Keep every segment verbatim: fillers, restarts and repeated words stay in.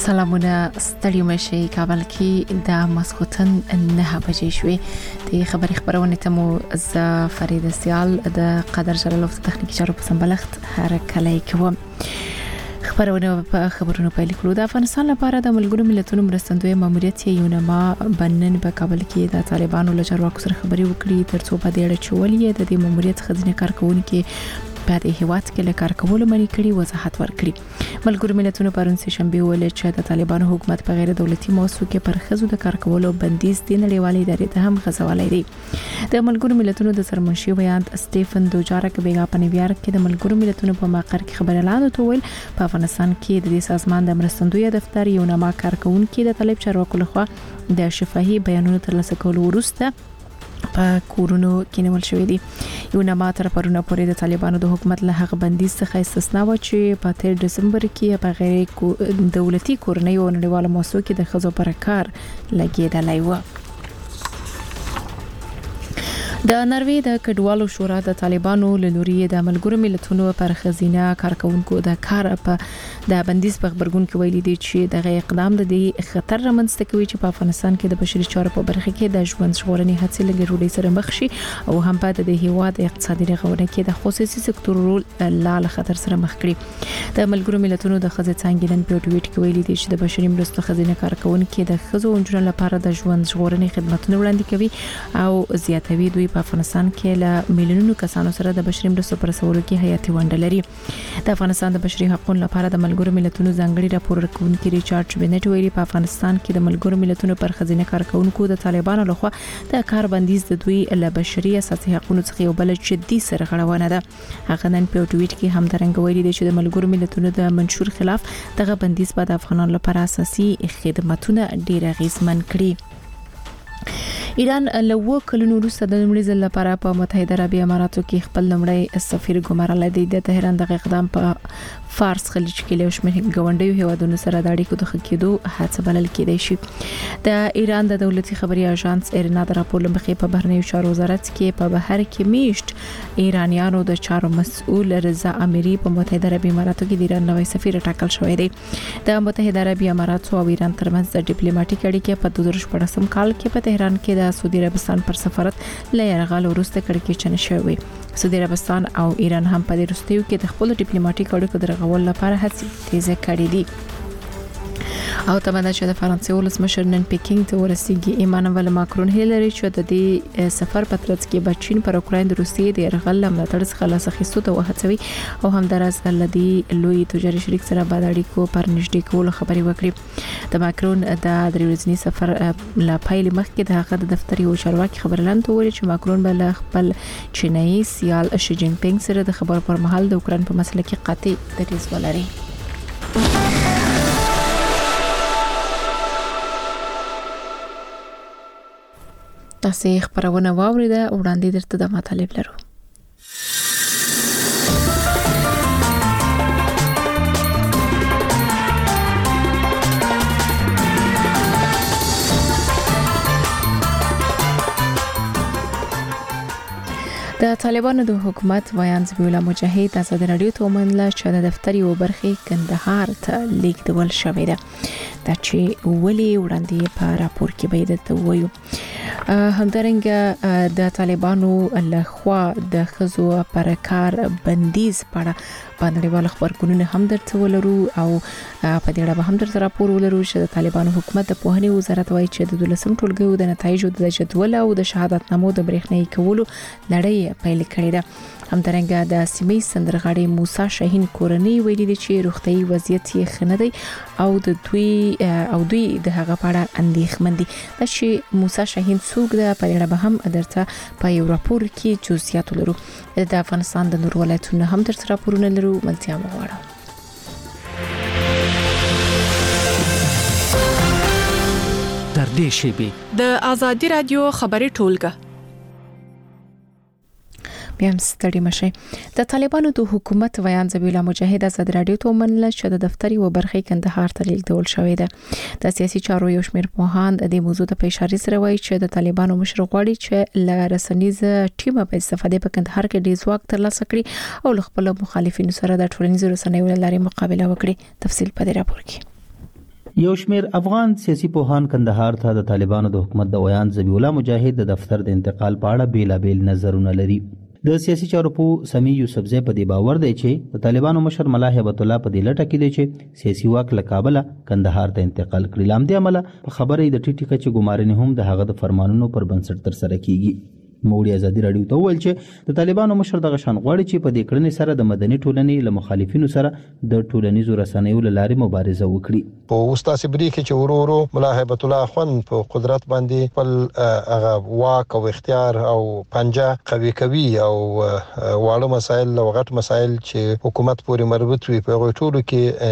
سلامونه ستړي مشي کابل کې د مسخوتن نه بجې شوې د خبري خبرونه ته مو ز فرید سیال د قدر جلال په تخنیکی چارو په سمبلخت هر کله کوم خبرونه په خبرونو پیل کړو د افغانستان لپاره د ملګرو ملتونو مرستندوی ماموریت یونما بنن په کابل کې د طالبانو له چارواکو سره خبري وکړي ترڅو په دې اړه چولې د دې ماموریت خزینه کارکونکو په دې هیواد کې له کار کولو منې کړي وضاحت ورکړي ملګرو ملتونو پرون سه شنبه ویل چې د طالبانو حکومت په غیر دولتي موسسو کې پر خزو د کار کولو بندیز د نړیوالې ادارې ته هم غځولای دی د ملګرو ملتونو د سرمنشي ویاند سټيفن دوجارک بیګا په نیویارک کې د ملګرو ملتونو په مقر کې خبر اعلان وکړ په افغانستان کې د دې سازمان د مرستندوی دفتر یو نامه کارکونکو د طالب چارواکو لخوا د شفاهي بیانونو ترلاسه کولو وروسته په کورونو کې نیول شوې دي یو نامه تر پرونه پورې د طالبانو د حکومت له هغه بندیز څخه استثنا و چې په تیر دسمبر کې په غیر دولتي کورنۍ او نړیوالو موسسو کې د خزو پر کار لګیدلای و د نروې د کډوالو شورا د طالبانو له لوري د ملګرو ملتونو پر خزینه کارکونکو د کار په د بندیز په خبرګون کې ویلي دي چې د اقدام د دې خطر رامنځته کوي چې په افغانستان کې د بشري چارو په برخه کې د ژوند ژغورنې هڅې لګرولې سره مخ شي او هم په د هیواد اقتصادي رغونه کې د خصوصي سکتور رول لاله خطر سره مخ کړي د ملګرو ملتونو د خزې څنګه نن په ټویټ کې ویلي دي چې د بشري مرستو خزینه کارکونکو د خزو انجونو لپاره د ژوند ژغورنې خدماتونه وړاندې کوي او زیاتوي دوی په افغانستان کې له میلیونونو کسانو سره د بشري مرستو پر رسولو کې حیاتي ونډه لري د افغانستان د بشري حقوقو لپاره د ملګرو ملتونو ځانګړي راپور ورکونکي ریچارډ بنټ ویلي په افغانستان کې د ملګرو ملتونو پر خزینه کارکونکو د طالبانو لخوا د کار بندیز د دوی له بشري اساسي حقوقو څخه یو بل جدي سرغړونه ده هغه نن په ټویټ کې هم درنګ ویلي دي چې د ملګرو ملتونو د منشور خلاف دغه بندیز بعد افغانانو لپاره اساسي خدماتونه ډیر اغیزمن کړي ایران له وو کلونو وروسته د لومړي ځل لپاره په متحده عربي اماراتو کې خپل لومړی سفیر ګمارل دی د تهران د اقدام په فارس خلیج کې له شمېر ګوندیو هیوادونو سره د اړیکو د خکېدو هڅه بلل کېدای شي د ایران د دولتي خبري اژانس ایرنا د راپور لمخې په بهرنیو چارو وزارت کې په بهر کې میشت ایرانیانو د چارو مسؤل رضا اميري په متحده عربي اماراتو کې د ایران نوې سفیر ټاکل شوی دی د متحده عربي اماراتو او ایران ترمنځ د ډیپلوماټیک اړیکې په دوه زره شپږم کال کې په تهران کې د سعودي عربستان پر سفارت له یرغل وروسته کړکېچن شوی سعودي عربستان او ایران هم په دې وروستیو کې د خپل ډیپلوماټیک اړیکو درغول لپاره هڅې تیزه کړې دي او تمنه چې د فرانسې ولسمشر نن پکینګ ته ورسیږي ایمانوئل ماکرون هیلری چې د دې سفر په ترڅ کې د چین پر اوکراین د روسیې د یرغل ملاتړ څخه لاس اخیستو ته وهڅوي او همدارس لدی لوی تجاري شریک سره په اړیکو پر نږدې کولو خبري وکړي د ماکرون د درېورځنی سفر لا پایل مخکې د هغه د دفتر یو چارواکي خبرلاند ویلي چې ماکرون بل خپل چینایي سیال شي جین پینګ سره د خبر پر مهال د اوکراین په مسله کې قاطع دریځ ولري تاسو خبرونه واوریده وړاندې درته د مطالب لرو د طالبانو د حکومت ویان زبیولا مجاهد د ازادي رادیو ته ومنله چې د دفتر یو برخه کندهار ته لیږدول شوې ده دا چې ولي وړاندې په راپور کې به د وایو همدارنګه د طالبانو له خوا د خزو پر کار بندیز پړه په نړیوال خبرګونونو هم درته ولرو او په دې اړه هم درته راپور ولرو چې د طالبانو حکومت د پوهنې وزارت وایي چې د دولسم ټولګیو د نتایجو د جدول او د شهادتنامو د برېښنايي کولو لړۍ پیل کړې ده همدارنګه د سیمې سندرغاړي موسی شاهین کورنۍ ویلي دي چې روغتيایي وضعیت یې ښه نه دی او د دوی او دوی د هغه په اړه اندېښمن دي چې موسی شاهین څوک ده په اړه به هم درته په یو راپور کې جزئیات لرو د افغانستان د نور ولایتونو هم درته راپورونه لرو ملتیا مغواړو در دې شیبه د ازادي رادیو خبري ټولګه بیا هم ستړي مشي د طالبانو د حکومت ویان زبیولا مجاهد ازادي رادیو ته ومنله چې د دفتر یو برخه کندهار ته لیږدول شوې ده د سیاسي چارو یو شمېر پوهان د موضوع ته اشاره سره وایي چې د طالبانو مشر غواړي چې ل رسنیز ټیم په استفاده په کندهار کې ډیر ځواک ترلاسه کړي او خپل مخالفینو سره د ټولنیزو رسنیو لارې مقابله وکړي تفصیل په دې راپور کې یو شمیر افغان سیاسي پوهان کندهار ته د طالبانو د حکومت د ویان ذبیح الله مجاهد د دفتر د انتقال په اړه بیلابیل نظرونه لري. د سیاسي چارو په سمي یوسفزی په دې باور دی چې د طالبانو مشر ملا هیبت الله په دې لټه کې دی چې سیاسي واک له کابل کندهار ته انتقال کړي. لامدې عمله په خبره د ټیټی کچې ګمارنې هم د هغه د فرمانونو پر بنسټ تر سره کیږي. نوموړي ازادي راډیو ته وویل چې د طالبانو مشر دغه شان غواړي چې په دې کړنې سره د مدني ټولنې له مخالفینو سره د ټولنیزو رسنیو له لارې مبارزه وکړي. په وستاسې بری کې چې ورو ورو ملا هیبت الله خان په قدرت باندې خپل هغه واک او اختیار او پنجه قوي کوي او واړه مسایل او غټ مسایل چې حکومت پورې مربوط وي په ټولو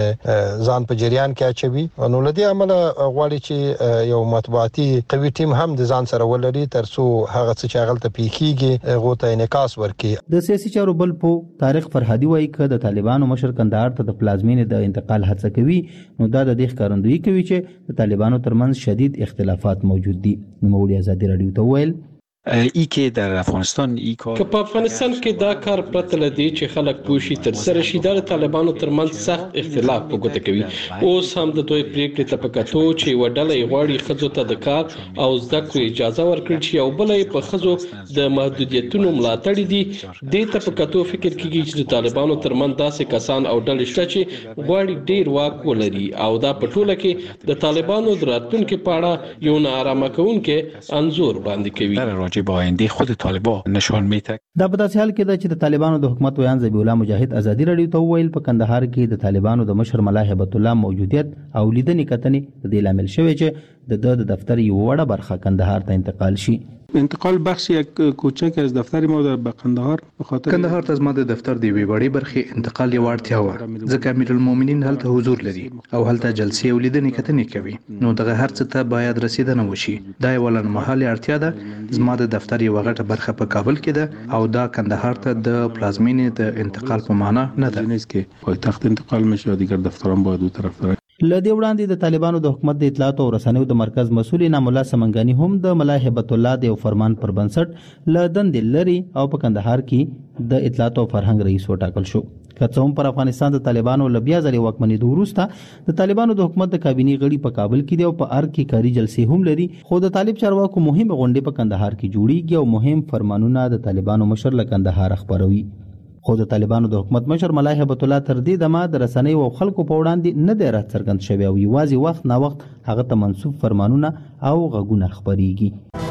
کې ځان په جریان کې اچوي. نو لدی عمله غواړي چې یو مطبوعاتي قوي ټیم هم د ځان سره ولري ترڅو هغه څه ته پیخیږي غوته انعکاس ورکي. د سیاسي چارو بل په طارق فرهادي وایي چې د طالبانو مشر کندهار ته د پلازمینې د انتقال هڅه کوي نو دا د دې ښکارندویي کوي چې د طالبانو ترمنځ شدید اختلافات موجود دي. نوموړي ازادي راډیو ته وویل ای کې در افغانستان ای کار که په افغانستان کې دا کار پرته لدی چې خلک پوښي تر سره شي د طالبانو ترمنځ سخت اختلاف وګته کوي. اوس هم د دوی پریکړې ته پکاتو چې وډلې غواړي خځو ته د کار او زده کړې اجازه ورکړي چې او بلې په خځو د محدودیتونو ملاتړ دي. د ته پکاتو فکر کوي چې د طالبانو ترمنځ داسې کسان او ډلې شته چې غواړي ډیر واک ولري او دا په ټوله کې د طالبانو د راتلونکو په اړه یو نارامه کوونکې انزور باندې کوي. با آینده خود طالبان نشان میده. دا په داسې حال کې ده چې د طالبانو د حکومت ویان ذبیح الله مجاهد ازادي راډیو ته وویل په کندهار کې د طالبانو د مشر ملا هیبت الله موجودیت او لیدنې کتنې د دې لامل شوی چې د د دفتر یو وړه برخه کندهار ته انتقال شي. انتقال بخش یک کوچک از دفتر ما به قندهار به خاطر کندهار ته زما د دفتر دی وی وړي برخه انتقال یو اړتیا و ځکه امیر المؤمنین هلته حضور لري او هلته جلسې او لیدنې کتنې کوي نو دغه هر څه ته باید رسیدنه وشي. دا یو لنمحالي اړتیا ده. زما د دفتر یو غټه برخه په کابل کې ده او دا کندهار ته د پلازمینې د انتقال په معنا نه ده. نه چې پایتخت انتقال مشه دیگر دفتران باید دو طرف داره. لدی وړاندې د طالبانو د حکومت د اطلاعات او رسنیو د مرکز مسؤل انعام الله سمنګانی هم د ملا هیبت الله د فرمان پر بنسټ ل دندې لري او په کندهار کې د اطلاعات او فرهنګ رئیس وټاکل شو. که څوم پر افغانستان د طالبانو لبیا ځلې واکمنۍ د وروسته د طالبانو د حکومت د کابینې غړي په کابل کې دی او په ارګ کې کاری جلسې هم لري. خو د طالب چارواکو مهمه غونډې په کندهار کې جوړیږي او مهم فرمانونه د طالبانو مشر له کندهار خبروي. خو د طالبانو د حکومت مشر ملا هیبت الله تر دې دمه د رسنیو او خلکو په وړاندې نه دی راڅرګند شوی او یوازې وخت نا وخت هغه ته منسوب فرمانونه او غږونه خبريږي.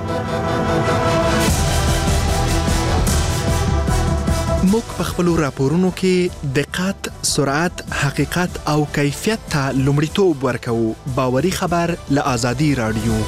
موږ په خپل راپورونو کې دقت، سرعت، حقیقت او کیفیت ته لومړیتوب ورکوو. باوري خبر له آزادي راډیو.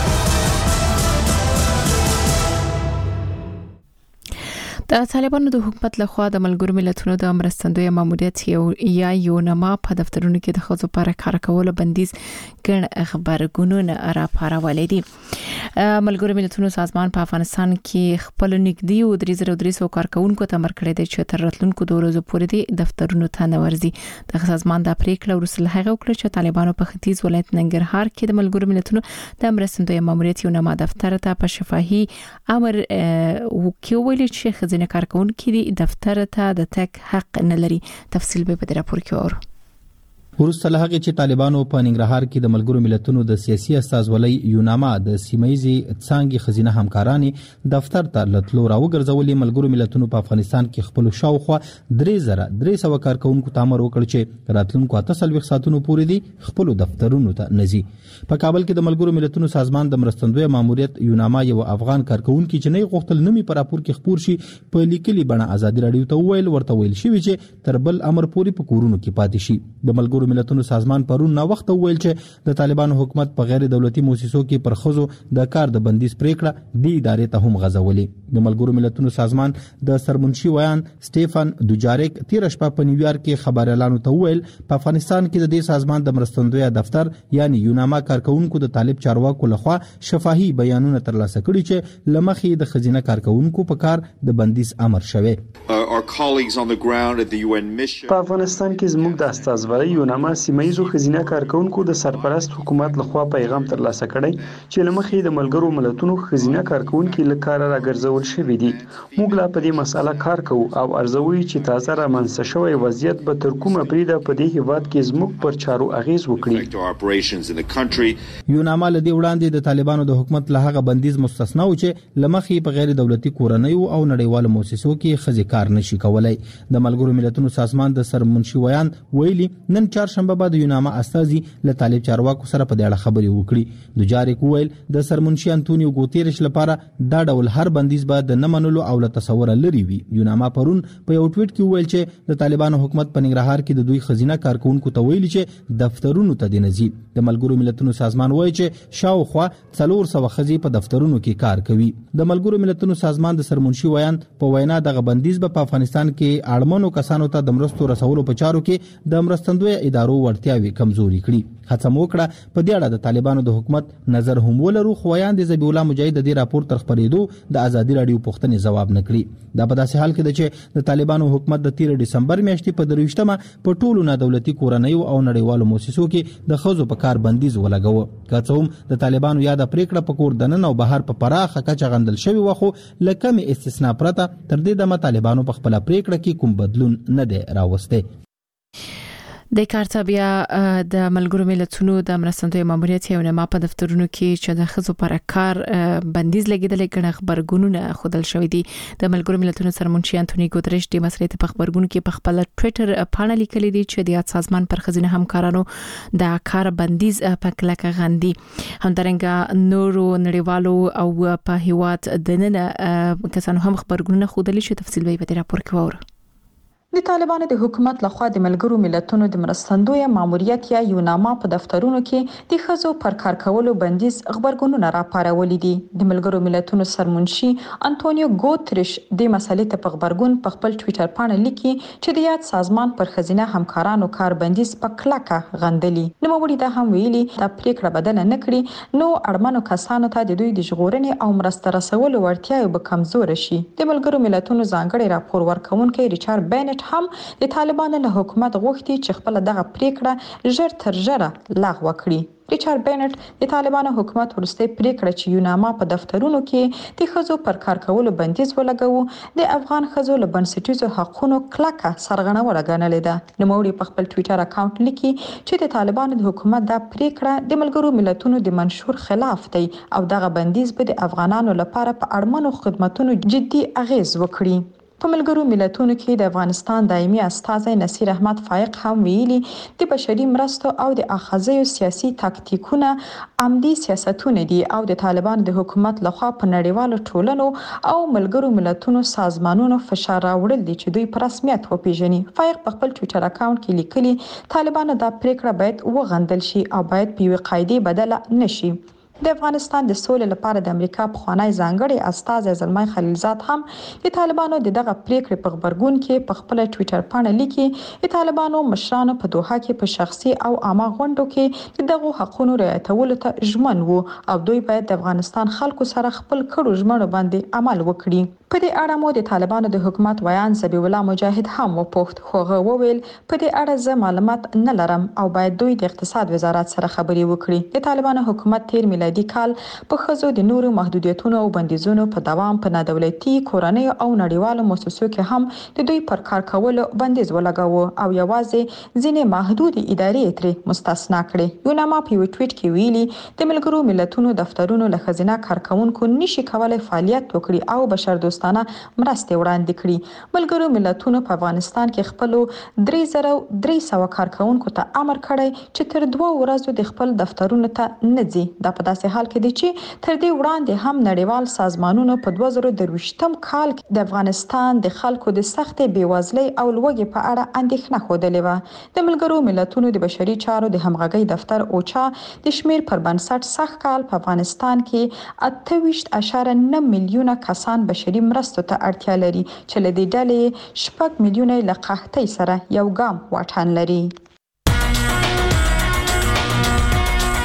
د طالبانو د حکومت لخوا د ملګرو ملتونو د مرستندوی ماموریت یو یا یو نما په دفترونو کې د خځو لپاره کار کول بندیز ګڼ خبرګونونه راپارولې دي. ملګرو ملتونو سازمان په افغانستان کې خپل نږدې او درې زره درې سوه کارکونکو ته امر کړی دی چې تر راتلونکو دوه ورځې پورې د دفترونو ته نه ورځي. د سازمان د پریکړه وروسته هغه وکړه چې طالبانو په ختیځ ولایت ننګرهار کې د ملګرو ملتونو د مرستندوی ماموریت یو نما دفتر ته په شفاهي امر وکوي چې ځینې کارکونکي د دفتر ته د تک حق نه لري. تفصیل به په راپور کې اورو. وروسته له هغه چې طالبانو په ننګرهار کې د ملګرو ملتونو د سیاسي استازولۍ یوناما د سیمایي څانګې خزینه همکارانې دفتر ته لټلو راوګرځولې. ملګرو ملتونو په افغانستان کې خپل شاوخوا درې زره درې سوه کارکونکو ته امر وکړ چې راتلونکو اته څلوېښت ساعتونو پورې دي خپل دفترونو ته نزي. په کابل کې د ملګرو ملتونو سازمان د مرستندوی ماموریت یوناما یو افغان کارکونکي چې نه غوښتل نومي په راپور کې خبر شي په لیکلي بڼه ازادي راډیو ته وویل ورته ویل شوی چې تر بل امر پورې په کورونو کې پاتې شي. د ملګرو ملتونو سازمان پرون نا وخت ویل چې د طالبانو حکومت په غیر دولتي مؤسسو کې پر خځو د کار د بندیز پریکړه د ادارې ته هم غځولې. د ملګرو ملتونو سازمان د سرمنشي ویان سټيفن دوجاریک تیر شپه په نیویارک کې خبريالانو ته ویل په افغانستان کې د دې سازمان د مرستندوی دفتر یعنی یوناما کارکونکو د طالب چارواکو لخوا شفاهي بیانونه ترلاسه کړي چې لمخې د خزینه کارکونکو په کار د بندیز امر شوه. په افغانستان کې زموږ د استازولۍ یوناما یوناما سیمایي خزینه کارکونکو د سرپرست حکومت لخوا پیغام ترلاسه کړی چې لمخې د ملګرو ملتونو خزینه کارکونکو لکاره راګرځول شوی دي. موږ لا په دې مسله کار کوو او ارزوي چې تازه رامنځته شوی وضعیت به تر کومه پریده په دې هیواد کې زموږ پر چارو اغیز وکړي. یوناما له دې وړاندې د طالبانو د حکومت له هغه بندیز مستثنا و چې لمخې په غیر دولتي کورنیو او نړیوالو مؤسسو کې ښځې کار نشي کولای. د ملګرو ملتونو سازمان د سرمنشي ویان ویلي نن چهارشنبه به د یوناما استازي له طالب چارواکو سره په دې اړه خبرې وکړي. دوجاریک ویل د سرمنشي انټونیو ګوتيرش لپاره دا ډول هر بندیز به د نه منلو او له تصور لري وي. یوناما پرون په یو ټویټ کې ویل چې د طالبانو حکومت په ننګرهار کې د دوی خزینه کارکونکو ته ویلي چې دفترونو ته د نزي. د ملګرو ملتونو سازمان وایي چې شاوخوا څلور سوه ښځې په دفترونو کې کار کوي. د ملګرو ملتونو سازمان د سرمنشي ویان په وینا دغه بندیز به په افغانستان کې اړمنو کسانو ته د مرستو رسولو په چارو کې د مرستندوی ادارو وړتیاوي کمزوري کړي. هڅه وکړه په دې اړه د طالبانو د حکومت نظر هم ولرو، خو ویان د ذبیح الله مجاهد د دې راپور تر خبرېدو د ازادي رادیو پوښتنې ځواب نه کړي. دا په داسې حال کې ده چې د طالبانو حکومت د تیر ډسمبر میاشتې په درویشتمه په ټولو نادولتي کورنیو او نړیوالو مؤسسو کې د ښځو په کار بندیز ولګاوه. که څه هم د طالبانو یاده پریکړه په کور دننه او بهر په پراخه کچه غندل شوې وه، خو له کمې استثنا پرته تر دې دمه طالبانو په خپله پریکړه کې کوم بدلون نه دی راوستی. د کارته بیا د ملګرو ملتونو د مرستندوی ماموریت یوناما په دفترونو کې چې د ښځو پر کار بندیز لګیدل غنه خبرګونونه خودل شوې دي. د ملګرو ملتونو سرمنشي انټونیو ګوتریش د مسلې په خبرګون کې په خپل ټوئیټر پاڼه لیکلي دي چې د سازمان پر خزینه همکارانو د کار بندیز په کلکه غندي. همدارنګه نورو نړیوالو او په هیواد دننه کسانو هم خبرګونونه خودلی چې تفصیل به په راپور کې وره. د طالبانو د حکومت لخوا د ملګرو ملتونو د مرستندوی ماموریت یا یوناما په دفترونو کې د ښځو پر کار کولو بندیز خبرګونونه راپارولي دي. د ملګرو ملتونو سرمنشي انټونیو ګوتریش د مسلې ته په خبرګون په خپل ټوئیټر پاڼه لیکي چې د یاد سازمان پر خزینه همکارانو کار بندیز په کلکه غندلي. نوموړي دا هم ویلي دا پریکړه بدل نه کړي نو اړمنو کسانو ته د دوی د ژغورنې او مرسته رسولو وړتیا به کمزور شي. د ملګرو ملتونو ځانګړي راپور ورکونکي ریچارډ بینټ هم د طالبانو له حکومت غوښتي چې خپل دغه پریکړه ژر تر ژره لغوه کړي. ریچارډ بینټ د طالبانو حکومت ورسته پریکړه چې یوناما په دفترونو کې د ښځو پر کار کولو بندیز ولګاوه د افغان ښځو له بنسټیزو حقوقو کلکه سرغړونه ګڼلې ده. نوموړي په خپل ټوئیټر اکاونټ لیکي چې د طالبانو د حکومت دا پریکړه د ملګرو ملتونو د منشور خلاف دی او دغه بندیز به د افغانانو لپاره په اړمنو خدماتو جدي اغیز وکړي. په ملګرو ملتونو کې د افغانستان دایمي استازی نصیر احمد فائق هم ویلي د بشري مرستو او د اخذیو سیاسي تاکتیکونه عمدي سیاستونه دي او د طالبانو د حکومت لخوا په نړیوالو ټولنو او ملګرو ملتونو سازمانونو فشار راوړل دي چې دوی په رسمیت وپیژني. فائق په خپل ټوئیټر اکاونټ کې لیکلي طالبانو دا پریکړه باید وغندل شي او باید په یوه قاعده بدله نشي. د افغانستان د سولې لپاره د امریکا پخوانی ځانګړی استازی زلمای خلیلزاد هم د طالبانو د دغه پریکړې په خبرګون کې په خپل ټوئیټر پاڼه لیکي د طالبانو مشرانو په دوحه کې په شخصي او عامه غونډو کې دغه حقوقو رعایتولو ته ژمن وو او دوی باید د افغانستان خلکو سره خپل کړو ژمنو باندې عمل وکړي. په دې اړه مو د طالبانو د حکومت ویان ذبیح الله مجاهد هم وپوښت، خو هغه وویل په دې اړه زه معلومات نه لرم او باید دوی د اقتصاد وزارت سره خبرې وکړي. د طالبانو حکومت تیر میلادي کال په ښځو د نورو محدودیتونو او بندیزونو په دوام په نادولتي کورنۍ او نړیوالو مؤسسو کې هم د دوی پر کار کولو بندیز ولګاوه او یوازې ځینې محدود ادارې ترې مستثنا کړې. یوناما په یو ټویټ کې ویلي د ملګرو ملتونو دفترونو له ښځینه کارکونکو نشي کولای فعالیت وکړي او بشر دوستانه مرستې وړاندې کړي. ملګرو ملتونو په افغانستان کې خپل درې زره درې سوه کارکونکو ته امر کړی چې تر دوه ورځې د خپل دفترونو ته نه ځي. دا په داسې حال کې دی چې تر دې وړاندې هم نړیوال سازمانونو په دوه زره درویشتم کال کې د افغانستان د خلکو د سختې بیوزلۍ او لوږې په اړه اندېښنه ښودلې وه. د ملګرو ملتونو د بشري چارو د همغږۍ دفتر اوچا د شمیر پر بنسټ سږ کال په افغانستان کې اته ویشت اعشاریه نه میلیونه کسان بشري مرستو ته اړتیا لري چې له دې ډلې شپږ میلیونه له قحطۍ سره یو ګام واټن لري.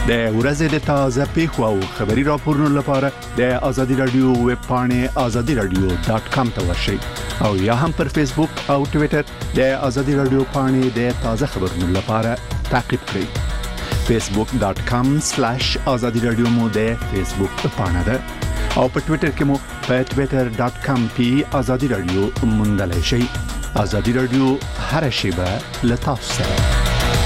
د ورځې د تازه پیښو او خبري راپورونو لپاره د ازادي رادیو ویب پاڼې ازادي رادیو ډاٹ کام ته ورشئ او یا هم پر فیسبوک او ټوئیټر د ازادي رادیو پاڼې د تازه خبرونو لپاره تعقیب کړئ فیسبوک ډاٹ کام سلیش ازادي رادیو مو د فیسبوک پاڼه ده او په ټوئیټر کې مو په ټوئیټر ډاٹ کام پی ازادي رادیو موندلای شئ ازادي رادیو هر شیبه له تاسو سره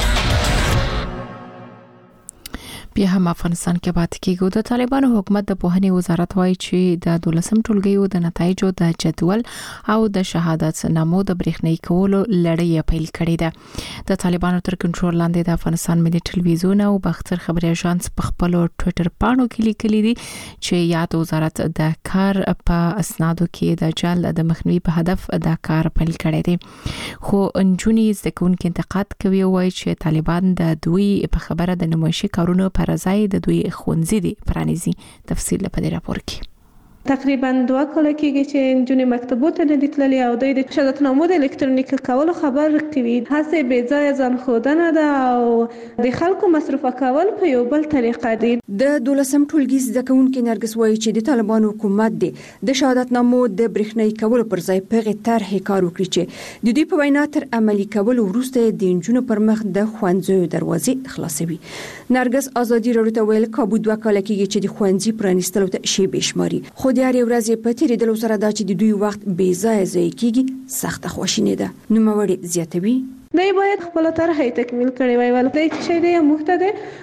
بیا هم افغانستان کې پاتې کېږو. د طالبانو حکومت د پوهنې وزارت وایي چې د دولسم ټولګیو د نتایجو د جدول او د شهادت نامو د برېښنايي کولو لړۍ پیل کړې ده. د طالبانو تر کنټرول لاندې د افغانستان ملي ټلویزیون او باختر خبري اژانس په خپل ټوئیټر پاڼو کې لیکلي دي چې یاد وزارت د کار په اسنادو کې د جعل د مخنیوي په هدف د کار پیل کړی دی. خو انجونی زکون کې انتقاد کوي او وایي چې طالبان د دوی په خبره د نمایشي کارونو پر ځای د دوی خوندزي دي پرانیزي. تفصیل په دې راپور کې تقریبا دوه کال کېږي چې انجونې مکتبو ته نه دي تللي او دوی د شهادتنامو د الکترونیک کولو خبر کوي. هڅې بې ځایه ځان ښودنه ده او د خلکو مصرفه کول په یو بل طریقه دي. د دولسم ټولګي زده کوونکي نرګس وایي چې د طالبانو حکومت دی د شهادتنامو د برېښنايي کولو پر ځای په طرحې کار وکړي چې د دوی په وینا تر عملي کولو وروسته د انجونو پر مخ د ښوونځیو دروازې خلاصوي. نرګس ازادي رادیو ته ویل کابو دوه کال کېږي چې د ښوونځي پرانیستلو ته شی بشماري. خو د هرې ورځې په تیریدلو سره دا چې د دوی وخت بې ځایه ضایع کېږي سخته خواشیني ده. نوموړی زیاتوي دوی باید خپل طرحه تکمیل کړي وای ولې چې دوی موږ ته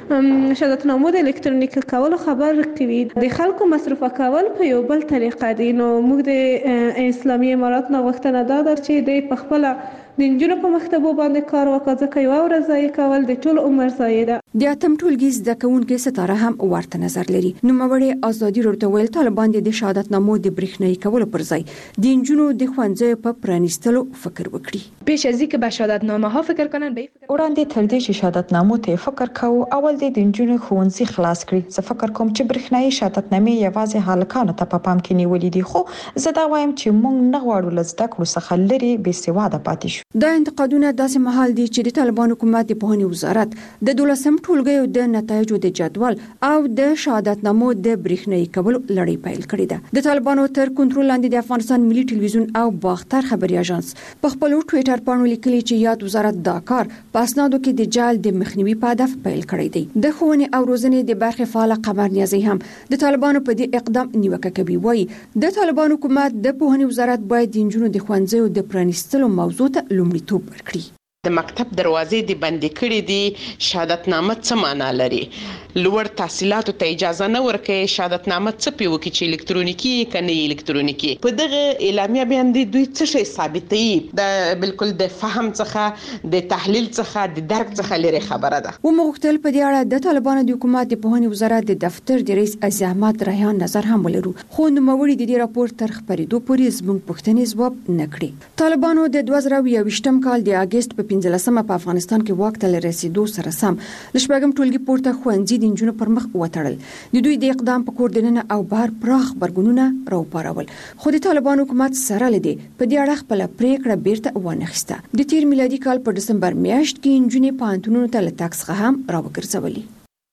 د شهادتنامو د الکترونیک کولو خبر کوي. د خلکو مصرفه کول په یو بل طریقه دي. نو موږ د اسلامي امارات نه غوښتنه ده چې دوی په خپل د انجونو په مکتبو باندې کار وکړي ځکه یو ورځ ضایع کول د ټول عمر ضایع ده. د اتم ټولګي زده کوونکي ستاره هم ورته نظر لري. نوموړی ازادي رادیو ته ویل طالبان د شهادتنامو د برېښنايي کولو پر ځای د انجونو د ښوونځیو په پرانیستلو فکر وکړي. پیش از اینکه به شهادتنامه ها فکر کنن به وړاندې تر دې چې شهادتنامو ته فکر کوو اول د انجونو ښوونځي خلاص کړي. زه فکر کوم چې برېښنايي شهادتنامې یوازې هلکانو ته په پام کې نیولې دي خو زه دا وایم چې موږ نه غواړو له زده کړو څخه لري بې سواده پاتې شو. دا انتقادونه داسې مهال دي چې د طالبان حکومت د پوهنې وزارت د دولسم ټولګیو د نتایجو د جدول او د شهادتنامو د برېښنايي کولو لړۍ پیل کړې ده. د طالبانو تر کنټرول لاندې د افغانستان ملي ټلویزیون او باختر خبري اژانس په خپل ټوئیټر پاڼو لیکلي چې یاد وزارت دا کار په اسنادو کې د جعل د مخنیوي په هدف پیل کړی دی. د ښوونې او روزنې د برخې فعال قمر نیازي هم د طالبانو په دې اقدام نیوکه کوي. وایي د طالبان حکومت د پوهنې وزارت باید د انجونو د ښوونځیو د پرانیستلو موضوع ته لومړیتوب ورکړي. د مکتب دروازې د بندي کړې دي شهادتنامه څه معنا لري. لوړ تحصیلاتو ته اجازه نه ورکوي شهادتنامه څه پیو کې چې الکترونیکی کنه الکترونیکی. په دغه اعلامیه باندې دوی څه شی ثابتوي د بالکل د فهم څخه د تحلیل څخه د درک څخه لري خبره ده. و مغتل په دې اړه د طالبانو د حکومت د پوهنې وزارت د دفتر د رئیس عزیز احمد ریحان نظر هم ولرو خو نوموړي د دې راپور تر خبرېدو پورې زموږ پوښتنې ځواب نه کړې. طالبانو د دوه زره یوویشتم کال د اگست په پنځلسمه په افغانستان کې واک ته رسیدو سره سم د شپږم ټولګي پورته ښوونځي د انجونو پر مخ وتړل. د دوی د اقدام په کور دننه او بهر پراخ غبرګونونه راوپارول خو د طالبان حکومت سره لدی په دې اړه خپل پریکړه بیرته وانخسته. د تیر میلادي کال په دسمبر میاشت کې انجونې پانتونونو ته له تاکس څخه هم راوګرځولې.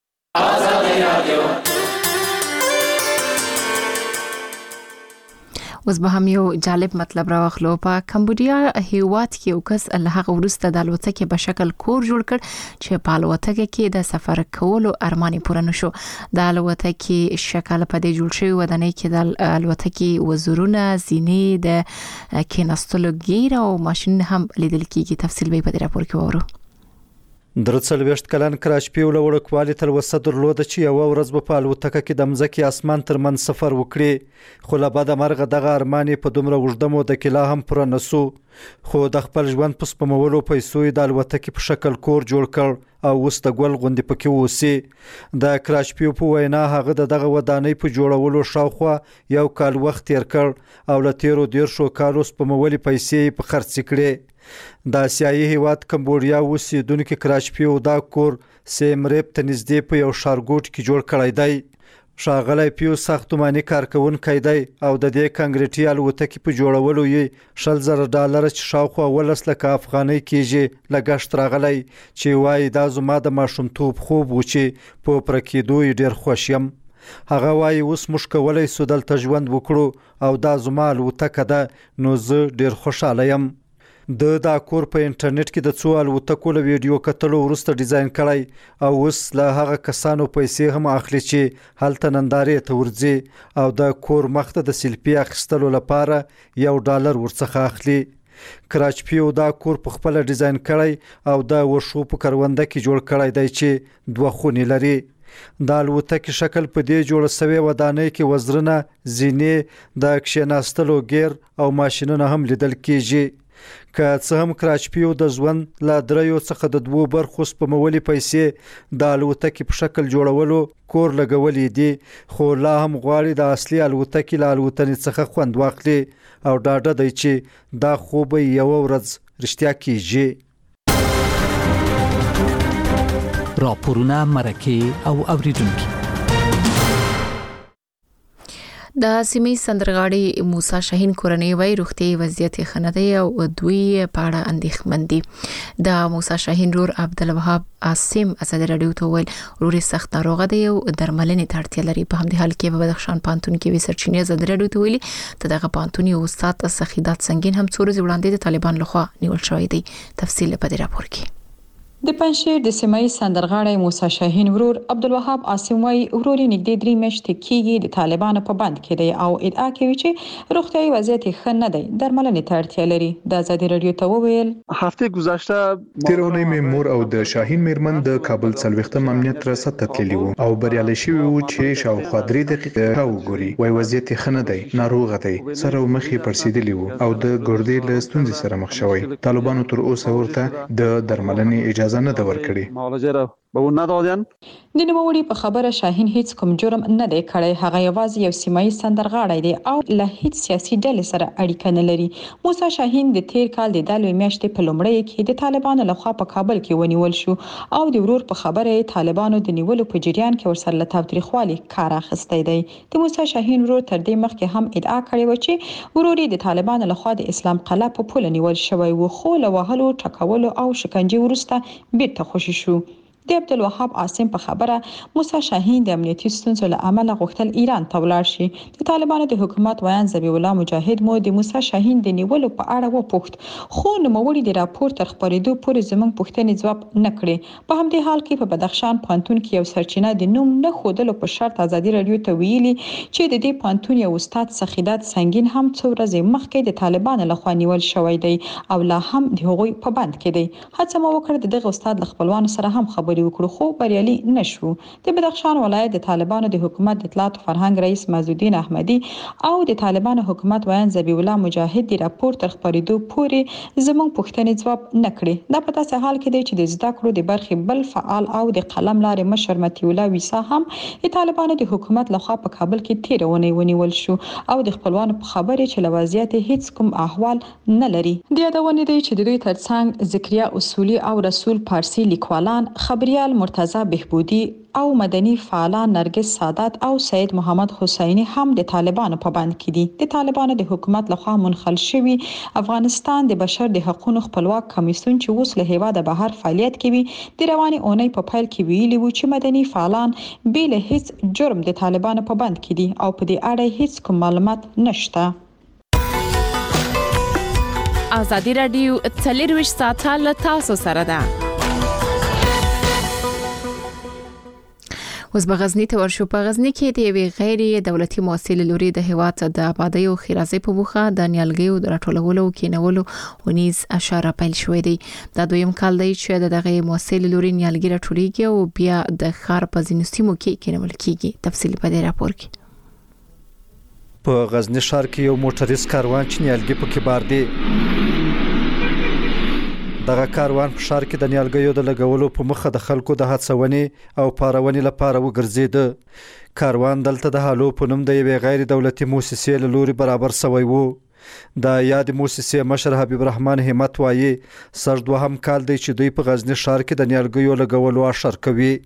آزادي رادیو اوس به هم یو جالب مطلب راوخلو. په کمبودیا هیواد کې یو کس له هغه وروسته د الوتکې په شکل کور جوړ کړ چې په الوتکه کې د سفر کولو ارمان پوره نشو. د الوتکې شکل په دې جوړ شوی ودانۍ کې د الوتکې وزرونه زینې د کېناستلو ګیر او ماشين هم لیدل کېږي. تفصیل به په دې راپور کې وورو. درڅلويشت کلن کراشپیو لوړ کوالی تل وسد درلود چې یو ورځ په الوتکه کې د مځکې اسمان تر من سفر وکړي خو لا بعد مرغه دغه ارمانی په دومره وژده مو د کلا هم پر نسو خو د خپل ژوند په سپمولو پیسو د الوتکې په شکل کور جوړ کړ او وست ګل غوندې پکې وسی. د کراشپیو په وینا هغه دغه ودانۍ په جوړولو شاوخوا یو کال وخت تیر کړ او لتیرو ډیر شو کالو سپمولې پیسې په خرڅ کړې. د آسیایي هیواد کمبودیا اوسیدونکو کراشپیو دا کور سیم ریپ ته نږدې په یو ښارګوټ کې جوړ کړی دی. ښاغلی پیو ساختماني کارکونکی دی او د دې کانکریټي الوتکې په جوړولو یې شل زره ډالر چې شاوخوا ولس لکه افغانۍ کېږي لګښت راغلی چې وایي دا زما د ماشومتوب خوب و چې په پوره کېدو یې ډېر خوښ یم. هغه وایي اوس موږ کولی سو دلته ژوند وکړو او دا زما الوتکه ده نو زه ډېر خوشحاله یم. د دا کور په انټرنیټ کې د څو الوتکو له ویډیو کتلو وروسته ډیزاین کړی او اوس له هغه کسانو پیسې هم اخلي چې هلته نندارې ته ورځي او د کور مخ ته د سیلفي اخیستلو لپاره یو ډالر ورڅخه اخلي. کراچپیو دا کور په خپل ډیزاین کړی او د وښو په کرونده کې جوړ کړی دی چې دوه خونې لري. د الوتکې شکل په دې جوړه سوې ودانۍ کې وزرونه، زینې، د کښېناستلو ګیر او ماشینونه هم لیدل کېږي. که څه هم کراچپیو د ژوند له دریو څخه د دوو برخو سپمولې پیسې د الوتکې په شکل جوړولو کور لګولې دي، خو لا هم غواړي د اصلي الوتکې له الوتنې څخه خوند واخلي او ډاډه دی چې دا خو به یوه ورځ رښتیا کیږي. راپورونه، مرکې او اوریدونکي. د سیمې سندرغاړي موسی شاهین کورنۍ وای روغتي وضعیت ښه نه دی او دوی په اړه اندېښمن دي. د موسی شاهین رور عبدالوهاب عاصم ازادي رادیو ته ویل رور سخت ناروغه دی او درملنې ته اړتیا لري. په همدې حال کې په بدخشان پانتون کې وی سرچینې ازادي رادیو ته ویلي ته دغه پانتون یو استاد سخیدات سنگین هم څو ورځې وړاندې د طالبان لخوا نیول شوی دی. تفصیل په دې راپور کې. د پنځشیر د سیمې سندرغاړي موسی شاهین ورور عبدالوهاب عاصم وای وروري نږدې درې میاشتې کېږي د طالبانو په بند کې دی او ادعا کوي چې روغتيایي وضعیت ښه نه دی، درملنې ته اړتیا لري. د ازادي رادیو ته وویل هفته گذشته تیرونی مور او د شاهین میرمن د کابل څلوېښتم امنیت ریاست ته تللی وو او بریالي شوی وو چې شاوخوا درې دقیقې وګوري. وای وضعیت ښه نه دی، ناروغه دی، سره مخې پړسېدلی وو او د ګردې له ستونزې سره مخ شوی. طالبانو تر اوسه ورته د درملنې اجازه نه ده ورکړې. د نوموړي په خبره شاهین هیڅ کوم جرم نه دی کړی، هغه یوازې یو سیمایي سندرغاړی دی او له هیڅ سیاسي ډلې سره اړیکه نه لري. موسی شاهین د تیر کال د دالوي میاشتې په لومړۍ کې د طالبانو لخوا په کابل کې ونیول شو او د ورور په خبره طالبانو د نیولو په جریان کې ورسره له تاوتریخوالي کار اخیستی دی. د موسی شاهین ورور تر دې مخکې هم ادعا کړې و چې ورور د طالبانو لخوا د اسلام قلعه په پوله نیول شوی و، خو له وهلو، ټکولو او شکنجې وروسته بیرته خوشي شو. د عبدالوهاب عاصم په خبره موسی شاهین د امنیتي ستونزو له امله غوښتل ایران ته ولاړ شي. د طالبانو د حکومت ویان ذبیح الله مجاهد مو د موسی شاهین د نیولو په اړه وپوښت، خو نوموړي د راپور تر خپرېدو پورې زموږ پوښتنې ځواب نه کړې. په همدې حال کې په بدخشان پانتون کې یو سرچینه د نوم نه ښودلو په شرط ازادي رادیو ته ویلي چې د دې پانتون یو استاد سخیدات سنگین هم څو ورځې مخکې د طالبانو لخوا نیول شوی دی او لا هم د هغوی په بند کې دی. هڅه مو وکړه د دغه استاد له خپلوانو سره هم خبرې وکړو خو بریالي نشو. د بدخشان ولایت د طالبانو د حکومت د اطلاعات فرهنګ رئیس معزالدین احمدي او د طالبانو حکومت ویان ذبیح الله مجاهد د راپور تر خپرېدو پورې زموږ پوښتنې ځواب نه کړې. دا په داسې حال کې دی چې د زده کړو د برخې بل فعال او د قلم لارې مشر متي الله ویسا هم د طالبانو د حکومت لخوا په کابل کې تیر ونی ونیول شو او د خپلوانو په خبره چې لوازیات هیڅ کوم احوال نه لري. د یادونه دی چې د دوی ترڅنګ ذکریا اصولي او رسول پارسی لیکوالان، خبريال مرتضی بهبودی او مدني فعالان نرگس سادات او سید محمد حسینی هم د طالبانو په بند کې دي. د طالبانو د حکومت لخوا منحل شوی افغانستان د بشر د حقوقو خپلواک کمیسیون چې اوس له هیواده بهر فعالیت کوي د رواني اونۍ په پیل کې ویلي و چې مدني فعالان بل هیڅ جرم د طالبانو په بند کې دي او په دې اړه هیڅ کوم معلومات نشته. ازادي رادیو څلور ساعته له تاسو سره ده. اوس بغزنی ته ورشو. په غزنی کې د یوې غیر دولتي مؤسسې لوري د هیواد د آبادی او خیرازي په موخه د نیالګیو د راټولولو او کینولو ونیز اشاره پیل شوې دي. دا دویم کال دی چې د دغه مؤسسې لوري نیالګي راټولېږي او بیا د ښار په ځینو سیمو کې کینول کیږي. تفصیل په دې راپور کې. په غزنی ښار کې یو موټریس کاروان چې نیالګي پکې بار دی. دغه کاروان په ښار کې د نیالګیو د لګولو په مخه د خلکو د هڅونې او پارونې لپاره وګرځید. کاروان دلته د هالو په نوم د یوې غیر دولتي مؤسسې له لوري برابر شوی وو. د یاد مؤسسې مشر حبیب الرحمن همت وایي سر دوهم کال دی چې دوی په غزنی ښار کې د نیالګیو لګولو اشر کوي.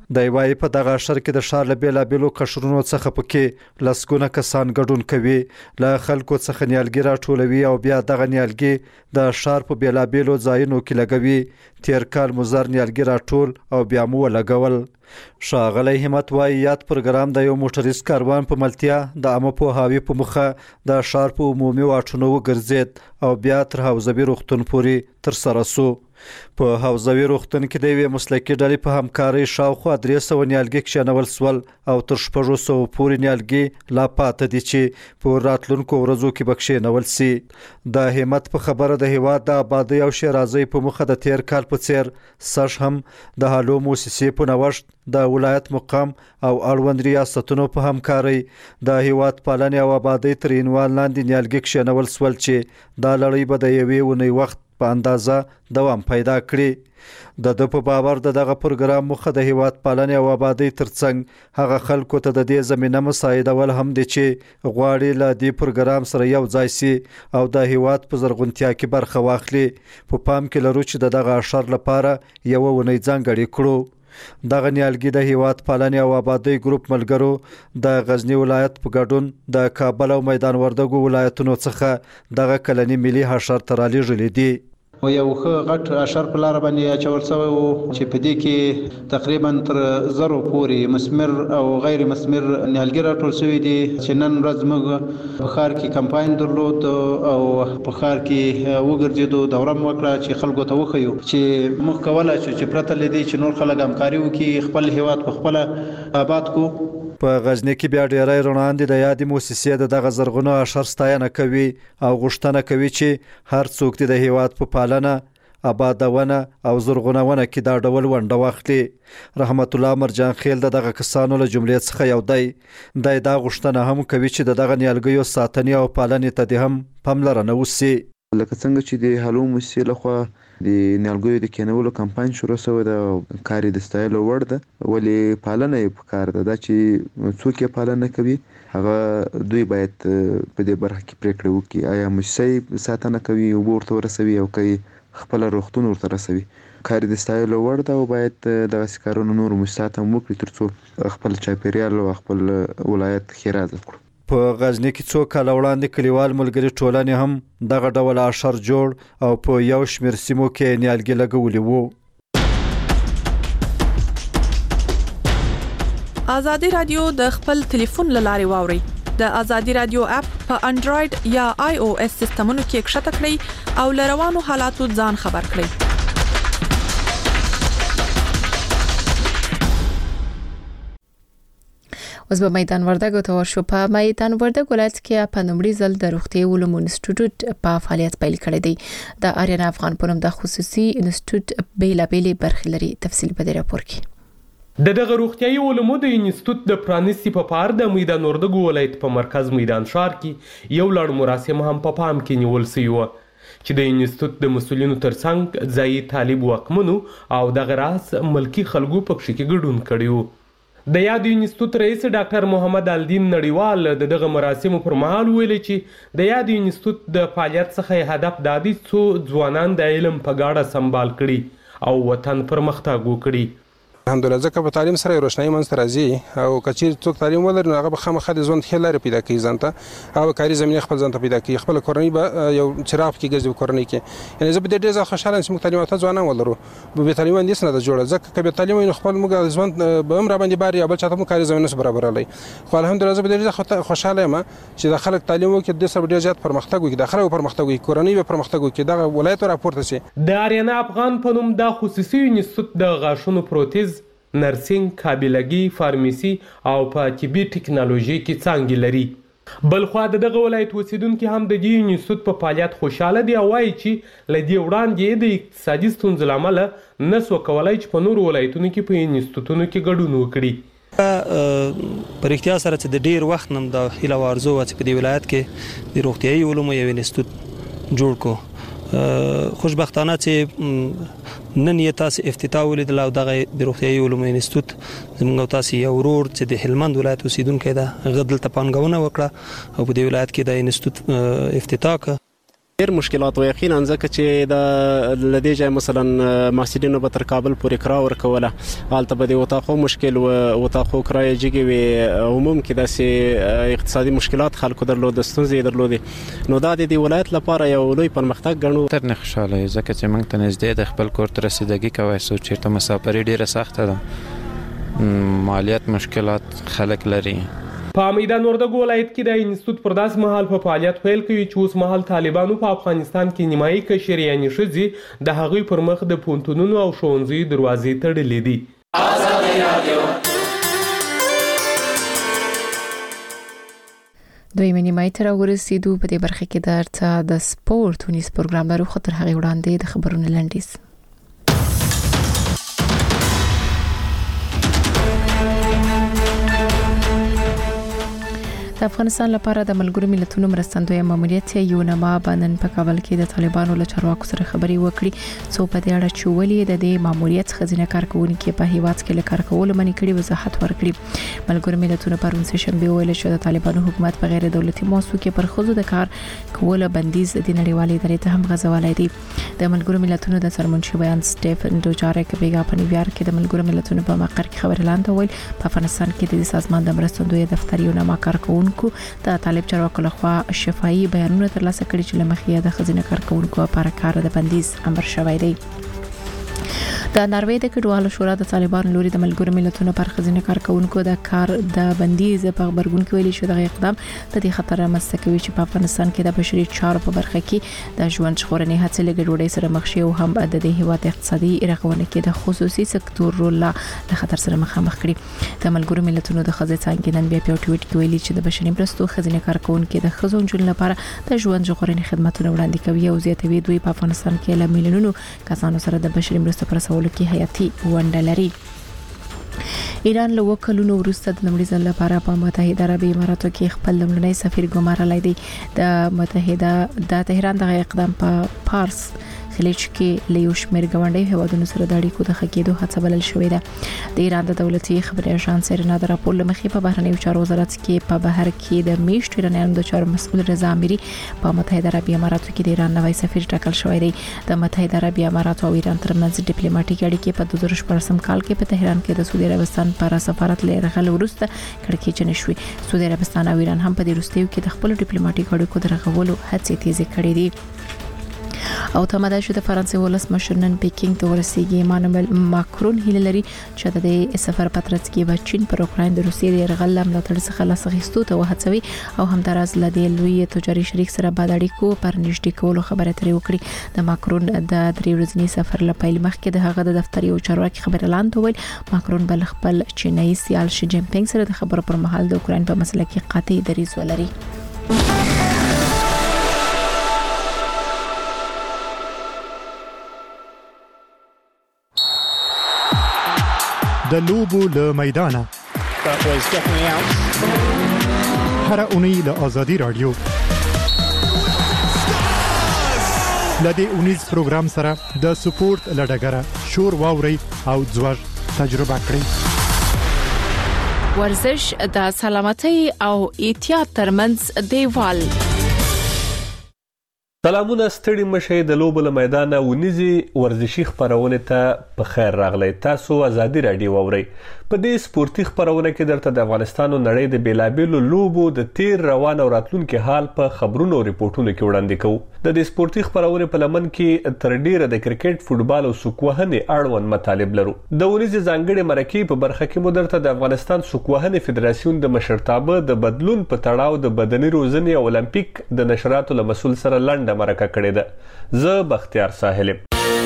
د وای په دغه اشر کې د شار له بیلابېلو قشرونو څخه پکې لسګونه کسان ګډون کوي، له خلکو څخه نیالګي راټولوي او بیا دغه نیالګي د شار په بیلابېلو ځایونو کې لګوي. تیر کال مزر نیالګي راټول او بیا مو ولګول. ښاغلی همت وایي یاد پروګرام د یو موټریز کاروان په ملتیا د عامه پوهاوي په مخه د ښار په عمومي واټونو وګرځېد او بیا تر حوزوي روغتون پورې ترسره سو. په حوزوي روغتون کې د یوې مسلکي ډلې په همکارۍ شاوخوا درې سوه نیالګي کښېنول سول او تر شپږو سوو پورې نیالګي لا پاته دي چې په راتلونکو ورځو کې به کښېنول سي. د همت په خبره د هیواد د آبادۍ او ښېرازۍ په مخه د تیر کال په څیر سږ هم د هالو موسسې په نوښت د ولایت مقام او اړوند ریاستونو په همکارۍ د هیواد پالنې او آبادۍ تر عنوان لاندې نیالګي کښېنول سول چې دا لړۍ به د یوې اونۍ وخت په اندازه دوام پیدا کړي. د ده په باور د دغه پروګرام موخه د هیواد پالنې او آبادۍ ترڅنګ هغه خلکو ته د دې زمینه مساعدول هم دي چې غواړي له دې پروګرام سره یو ځای سي او د هیواد په زرغونتیا کې برخه واخلي. په پام کې لرو چې د دغه اشر لپاره یوه اونۍ ځانګړې کړو. دغه نیالګي د هیواد پالنې او آبادۍ ګروپ ملګرو د غزنی ولایت په ګډون د کابل او میدان وردګو ولایتونو څخه دغه کلنی ملي حشر ته رالیږلي دي. او یو ښه غټ اشر په لار باندې اچول شوی و چې په دې کې تقریبا تر زرو پورې مثمر او غیر مثمر نیالګي راټول شوي دي چې نن ورځ موږ په ښار کې کمپاین درلود او په ښار کې وګرځېدو، دوره مو وکړه چې خلکو ته وښیو چې موږ کولی شو چې پرته له دې چې نور خلک همکاري وکړي خپل هیواد په خپله آباد کو. په غزنی کې بیا ډیری روڼاندې د یادې موسسې د دغه زرغونو اشر ستاینه کوي او غوښتنه کوي چې هر څوک د هیواد په پالنه، آبادونه او زرغونونه کې دا ډول ونډه واخلي. رحمت الله مرجان خیل دغه کسانو له جملې څخه یو دی. دی دا غوښتنه هم کوي چې د دغه نیالګیو ساتنې او پالنې ته هم پاملرنه وشي. لکه څنګه چې د هالو موسسې لخوا د نیالګیو د کینولو کمپاین شروع شوی ده، کار یې د ستایلو وړ ده، ولې پالنه یې پکار ده. دا چې څوک یې پالنه کوي هغه دوی باید په دې برخه کې پریکړه وکړي، آیا موسسې ساتنه کوي، اوبه ورته ورسوي او کوي خپله روغتون ورته رسوي. کار یې د ستایلو وړ ده او باید دغسې کارونه نور موسسات هم وکړي تر څو خپل چاپیریال او خپل ولایت ښېرازه کړو. په غزنی کې څو کاله وړاندې کلیوال ملګري ټولنې هم دغه ډول اشر جوړ او په یو شمېر سیمو کې نیالګي لګولي وو. ازادي رادیو د خپل ټلیفون له لارې واوري. د ازادي رادیو اپ په انډراید یا آی او اس سیستمونو کې کښته کړئ او له روانو حالاتو ځان خبر کړئ. اوس به میدان وردګو ته ورشو. په میدان وردګ ولایت کې په لومړي ځل د روغتیايي علومو انسټیټیوټ په فعالیت پیل کړی دی. د آریانا افغان په نوم د خصوصي انسټیټیوټ بیلابېلې برخې لري. تفصیل په دې راپور کې. د دغه روغتیايي علومو د انسټیټیوټ د پرانیستي په پار د میدان وردګو ولایت په مرکز میدان ښار کې یو لړ مراسم هم په پام کې نیول شوي وو چې د انسټیټیوټ د مسؤلینو ترڅنګ ځایي طالب واکمنو او دغه راز ملکي خلکو په کې ګډون کړي وو. د یاد انسټیټیوټ رئیس ډاکټر محمد الدین نړیوال د دغه مراسمو پر مهال ویلي چې د یاد انسټیټیوټ د فعالیت څخه هدف دا دی چې ځوانان د علم په ګاډه سمبال کړي او وطن پرمختګ وکړي. الحمدلله ځکه په تعلیم سره روښنايي منځته راځي او که چېرې څوک تعلیم ولري نو هغه به خامخا د ژوند ښې لارې پیدا کوي ځان ته او کاري زمینه خپل ځان ته پیدا کوي، خپله کورنۍ به یو چراغ پکې ګرځي په کورنۍ کې. یعنې زه په دې ډېر زیات خوشحاله یم چې موږ تعلیم یافته ځوانان ولرو. بې تعلیمه هندسه نه ده جوړه، ځکه که بې تعلیمه وي نو خپل موږ ژوند به هم راباندې بار یا بل چاته موږ کاري زمینه نشو برابرولی. خو الحمدلله زه په دې ډېر خوشحاله یم چې د خلک تعلیم وکړي، دې سره به ډېر زیات پرمختګ وکړي، د خلکو پرمختګ وکړي، کورنۍ به پرمختګ وکړي، دغه ولایت راپورته شي. د آریانا افغان په نوم دا خصوصي انسټیټیوټ د غاښونو پروتیز، نرسنګ، قابلګي، فارمیسي او په طبي ټکنالوژي کې څانګې لري. بلخوا د دغه ولایت اوسیدونکي هم د دې انسټیټیوټ په فعالیت خوشحاله دي او وایي چې له دې وړاندې د اقتصادي ستونزو له امله نسو کولی چې په نورو ولایتونو کې په انسټیټیوټونو کې ګډون وکړي. په رښتیا سره چې د ډیر وخت نم د هیله وارزو و چې په دې ولایت کې د روغتیايي علومو یو انسټیټیوټ جوړ کو. خوشبختانه چې نن یې تاسو افتتاح ولیدل او دغه د روغتیايي علومو انسټیټیوټ زموږ تاسو یو ورور چې د هلمند ولایت اوسیدونکی ده غدل ته پانګونه وکړه او په دې ولایت کې د انسټیټیوټ افتتاح کړ. ډېر مشکلات و یقینا ځکه چې د لدې ځای مثلا محصلینو به تر کابل پورې کرا ورکوله حالت به د وطاقو مشکل و وطاقو کرای جګي وي عموم کې داسې اقتصادي مشکلات خلکو درلود ستونزې درلودې نو دا د دې ولایت لپاره یو لوی پرمختګ ګڼو. تر نه خوشاله ځکه چې موږ ته نږدې د خپل کور ته رسیدګي کوي سو چې ته مسافري ډیره سخته ده مالیات مشکلات خلک لري. په میدان وردګو ولایت کې د انسټیټیوټ پر داس مهال په فعالیت پیل کوي چې اوس مهال طالبانو په افغانستان کې نیمایي کشر یعنی ښځې د هغوی پر مخ د پونتونونو او ښوونځیو دروازې تړلې دي. آزادي رادیو دویمه نیمایي ته راورسېدو. په دې برخه کې درته د سپورت ونیس پروګرام لرو خو تر هغې وړاندې د خبرونو لنډیز. د افغانستان لپاره د ملګرو ملتونو مرستندوی ماموریت یونما باندې په کابل کې د طالبانو له چارواکو سره خبري وکړي څو په دې اړه چې ولې د دې ماموریت خزینه کارکونکو په هیواد کې له کار کولو منې کړي وضاحت ورکړي. ملګرو ملتونو پرون سه شنبه ویل چې د طالبانو حکومت په غیر دولتي موسسو کې پر خزو د کار کولو بندیز د نړیوالې ادارې ته هم غځولای دی. د ملګرو ملتونو د سرمنشي بیان سټيفن دوجارک بیګا په نیویارک کې د ملګرو ملتونو په مقر کې خبري لاندې ویل په افغانستان کې د سازمان د مرستندوی دفتر یونما کارکون د طالب چارواکو لخوا شفاهي بیانونه ترلاسه کړي چې لمخې د خزینه کارکونکو لپاره کار د بندیز امر شوی دی. د ناروې د کډوالو شورا د طالبانو لوري د ملګرو ملتونو پر خزینه کارکونکو د کار د بندیز په خبرګون کې ویلي چې د اقدام د دې خطر مستکوي چې په افغانستان کې د بشري چارو په برخه کې د ژوند ژغورنې هڅې له ګډوډۍ سره مخ شي او هم د دې هیواد اقتصادي رغونه کې د خصوصي سکتور رول له خطر سره مخامخ کړي. د ملګرو ملتونو د خزې څنګه نن بیا په ټویټ کې ویلي چې د بشري مرستو خزینه کارکونکو د خزو جون لپاره د ژوند ژغورنې خدماتونه وړاندې کوي او زیاتوي دوی په افغانستان کې له میلیونونو کسانو سره د بشري مرستو پر سوالو کې حیاتي ونډه لري. ایران له وکړونو وروسته د لمړي ځل لپاره په متحده عربي اماراتو کې خپل لمړنی سفیر ګمارلای دی. د متحده د تهران د اقدام په پارس خلیج کې له یو شمېر ګاونډي هیوادونو سره د اړیکو د خکېدو هڅه بلل شوې ده. د ایران د دولتي خبري اژانس رنا د راپور لمخې په بهرنیو چارو وزارت کې په بهر کې د میشت ایرانیانو د چارو مسؤل رضا اميري په متحده عربي اماراتو کې د ایران نوی سفیر ټاکل شوی دی. د متحده عربي اماراتو او ایران ترمنځ ډیپلوماټیک اړیکې په دوه زره شپږم کال کې په تهران کې د سعودي عربستان پر سفارت لرغل وروسته کړکېچنې شوې. سعودي عربستان او ایران هم په دې وروستیو کې د خپل ډیپلوماټیک اړیکو درغولو هڅې تیزې کړې دي. او تماده شو د فرانسې ولس مشر نن پیکینګ ته ورسیږي. مانویل ماکرون هیله لري چې د دې سفر په ترڅ کې به چین پر اوکراین د روسیې د یرغل ملاتړ څخه لاس اخیستو ته وهڅوي او همداراز له دې لوی تجاري شریک سره بعد اړیکو پر نږدې کولو خبره ترې وکړي. د ماکرون د درې ورځني سفر لپاره مخکې د هغه د دفتر یو چارواکي خبر اعلان ویل ماکرون بل خپل چینایي سیال شي جین پینګ سره د خبرو پر مهال د اوکراین په مسله کې قاطع دریځ ولري. د لوبو له میدانه هر اونۍ له آزادي رادیو لدې اونیز پروګرام سره د سپورت لډګره شور واوري او ځوړ تجربه کړئ. ورزش د سلامتۍ او احتیاط ترمنځ دیوال. سلامونه ستړي مشه د لوبو له میدانه ونیزي ورزشي خبرونه ته په خیر راغلی. تاسو آزادي رادیو اورئ. په دې سپورتي خبرونه کې درته د افغانستان او نړۍ د بیلابېلو لوبو د تیر روان او راتلونکو حال په خبرونو او ریپورتونو کې وړاندې کوو. د دې سپورتي خبرونه په لمن کې تر ډیره د کرکټ، فوتبال او سوکوهنې اړوند مطالب لرو. د ونیزي ځانګړي مرکې په برخه کې مو درته د افغانستان سوکوهنې فدراسیون د مشرتابه د بدلون په تړاو د بدني روزنې او اولمپیک د نشراتو له مسول سره لنډه مرکه کړې ده. زه بختیار ساحل.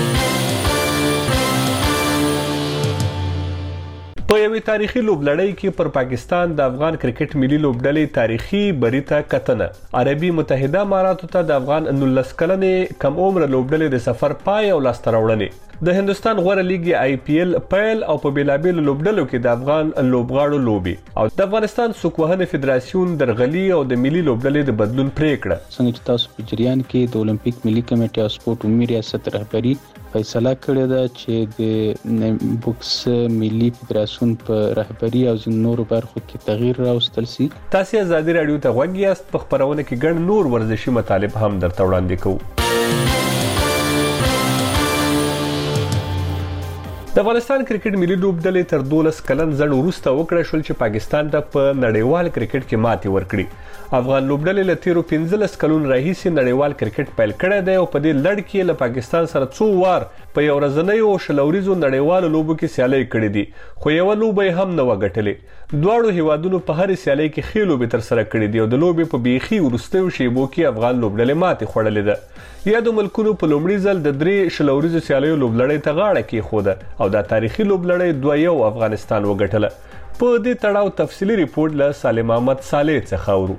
په یوې تاریخي لوبلړۍ کې پر پاکستان د افغان کرکټ ملي لوبډلې تاریخي بریته کتنه. عربي متحده اماراتو ته د افغان نولس کلنې کم عمر لوبډلې د سفر پای او لاسته راوړنې. د هندستان غوړه لیګ آی پی ایل پیل او په بیلابیل لوبډلو کې د افغان لوبغاړو لوبي او د افغانستان سوکوهنه فدراسیون درغلي او د ملي لوبډلې د بدلون پریکړه څنګه چې تاسو په جریان کې د اولمپیک ملي کمیټې او سپورت عمومي ریاست رهبری فیصله کړې ده چې د بوکس ملي فدراسیون په رهبری او نورو برخو کې تغییر راوستل شي. تاسو ازادي رادیو ته غوږ یاست. په خبرونه کې ګڼ نور ورزشي مطالب هم درته وړاندې کوو. د افغانستان کرکټ ملي لوبډلې تر دولس کلن ځنډ وروسته وکړه شول چې پاکستان ته په نړیوال کرکټ کې ماتې ورکړي. افغان لوبډلې له تیرو پنځلس کلونو راهیسې نړیوال کرکټ پیل کړی دی او په دې لړ کې له پاکستان سره څو وار په یو ورځنیو او شلوریزو نړیوالو لوبو کې سیالي کړې دي خو یو لوبه هم نه وګټلې. دواړو هیوادونو په هر سیالي کې ښې لوبې تر سره کړې دي او د لوبې په بیخي وروستیو شیبو کې افغان لوبډلې ماتې خوړلې ده. یادو ملکونو په لومړي ځل د درې شلوریزو سیالیو لوبلړۍ ته غاړه کېښوده او دا تاریخي لوبلړۍ دوه یو افغانستان وګټله. په دې تړاو تفصیلي ریپورت له سالم احمد صالح څخه اورو.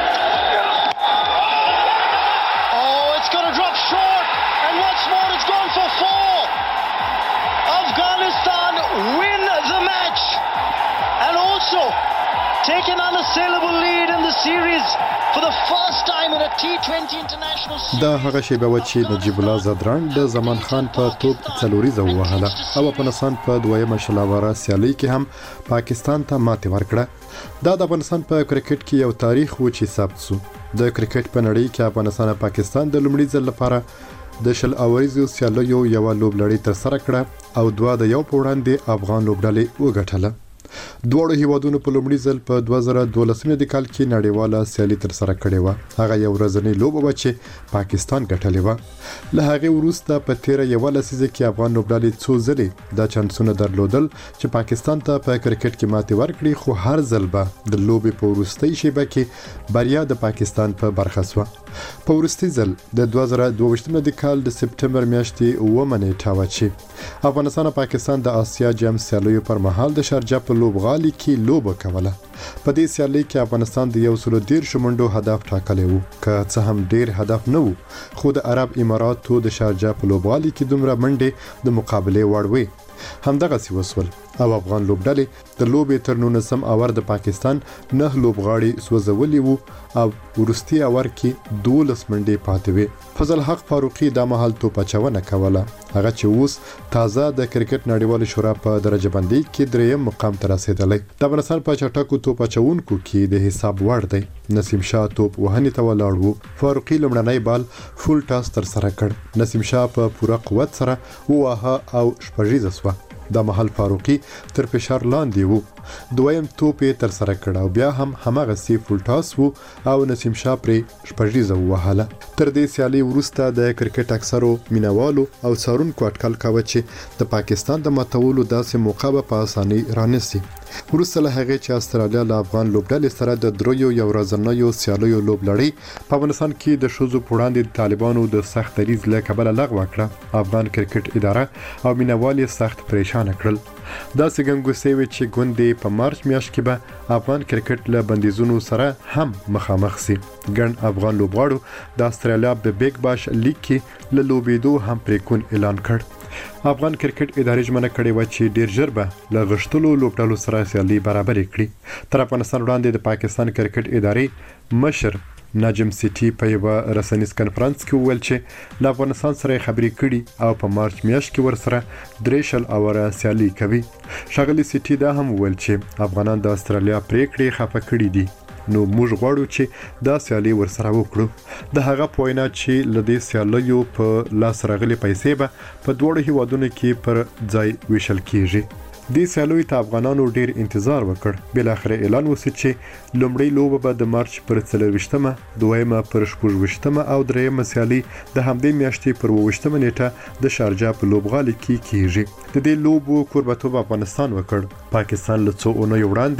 Taking unassailable lead in the series for the first time in a T twenty international series. دا هغه شی به چې نجیب الله زدران د زمان خان په توپ څلوریزه وهله او افغانستان په دویمه شلاوره سیالي کې هم پاکستان ته ماتې ورکړه. دا د افغانستان په کرکټ کې یو تاریخ و چې ثبت شو. د کرکټ په نړۍ کې افغانستان او پاکستان د لومړي ځل لپاره د شل اوریزو سیالیو یو لوبلړۍ تر سره کړه او دوه د یو په وړاندې افغان لوبډلې وګټله. دواړو هیوادونو په لومړي ځل په دوه زره دولسم کال کې نړیواله سیالي تر سره کړې وه. هغه یو ورځنۍ لوبه وه چې پاکستان ګټلې وه. له هغې وروسته په تیره یوه لسیزه کې افغان لوبډلې څو ځلې دا چانسونه درلودل چې پاکستان ته په کرکټ کې ماتې ورکړي خو هر ځل به د لوبې په وروستۍ شیبه کې بریا د پاکستان په برخه شوه. په وروستي ځل د دوه زره دوه ویشتم کال د سپټمبر میاشتې اوومه نیټه وه چې افغانستان او پاکستان د آسیا جام سیالیو پر مهال د شارجه په لوبغالي کې لوبه کوله. په دې سیالۍ کې افغانستان د یو سلو دېرش منډو هدف ټاکلی و که څه هم ډیر هدف نه و خو د عرب اماراتو د شارجه په لوبغالي کې دومره منډې د مقابلې وړ وې. همدغسې وسول او افغان لوبډلې د لوبې تر نولسم اور د پاکستان نه لوبغاړي سوځولي وو او وروستي اور کې دولس منډې پاتې وې. فضل حق فاروقي دا مهال توپ اچونه کوله هغه چې اوس تازه د کرکټ نړیوال شورا په درجه بندي کې دریم مقام ته رسیدلی. د افغانستان په چټکو توپ اچونکو کې د حساب وړ دی. نسیم شاه توپ وهنې ته ولاړ وو. فاروقي لومړنی بال فول ټاس تر سره کړ. نسیم شاه په پوره قوت سره وواهه او شپږیزه سوه. دا مهال فاروقي تر فشار لاندې وو. دویم توپ یې تر سره کړ او بیا هم هماغسې فول ټاس وو او نسیم شاه پرې شپږیزه ووهله. تر دې سیالۍ وروسته د کرکټ اکثرو مینوالو او څارونکو اټکل کاوه چې د پاکستان د ماتولو داسې موقع به په اسانۍ رانسي. وروسته له هغې چې استرالیا له افغان لوبډلې سره د دریو یو ورځنیو سیالیو لوبلړۍ په افغانستان کې د ښځو په وړاندې د طالبانو د سخت دریځ له کبله لغوه کړه، افغان کرکټ اداره او مینوال یې سخت پریشانه کړل. داسې ګنګوسې وې چې ګوندې په مارچ میاشت کې به افغان کرکټ له بندیزونو سره هم مخامخ سي. ګڼ افغان لوبغاړو د استرالیا په بیگ باش لیګ کې له لوبېدو هم پریکون اعلان کړ. افغان کرکټ ادارې ژمنه کړې وه چې ډیر ژر به له غښتلو لوبډلو سره سیالي برابرې کړي. تر افغانستان وړاندې د پاکستان کرکټ ادارې مشر ناجم سیټي په یوه رسنیز کنفرانس کې وویل چې له افغانستان سره یې خبرې کړي او په مارچ میاشت کې ورسره درې شل اوره سیالي کوي. ښاغلي سیټي دا هم وویل چې افغانان د استرالیا پریکړې خفه کړي دي نو موږ غواړو چې دا سیالي ورسره وکړو. د هغه په وینا چې له دې سیالیو په لاس راغلي پیسې به په دواړو هیوادونو کې پر ځای ویشل کیږي. دې سیالیو ته افغانانو ډیر انتظار وکړ. بالاخره اعلان وسو چې لومړی لوبه به د مارچ پر څلرویشتمه، دویمه پر شپږویشتمه او دریمه سیالي د همدې میاشتې پر اوویشتمه نیټه د شارجه په لوبغالي کې کیږي. د دې لوبو کوربتوب افغانستان وکړ. پاکستان له څو اونیو وړاندې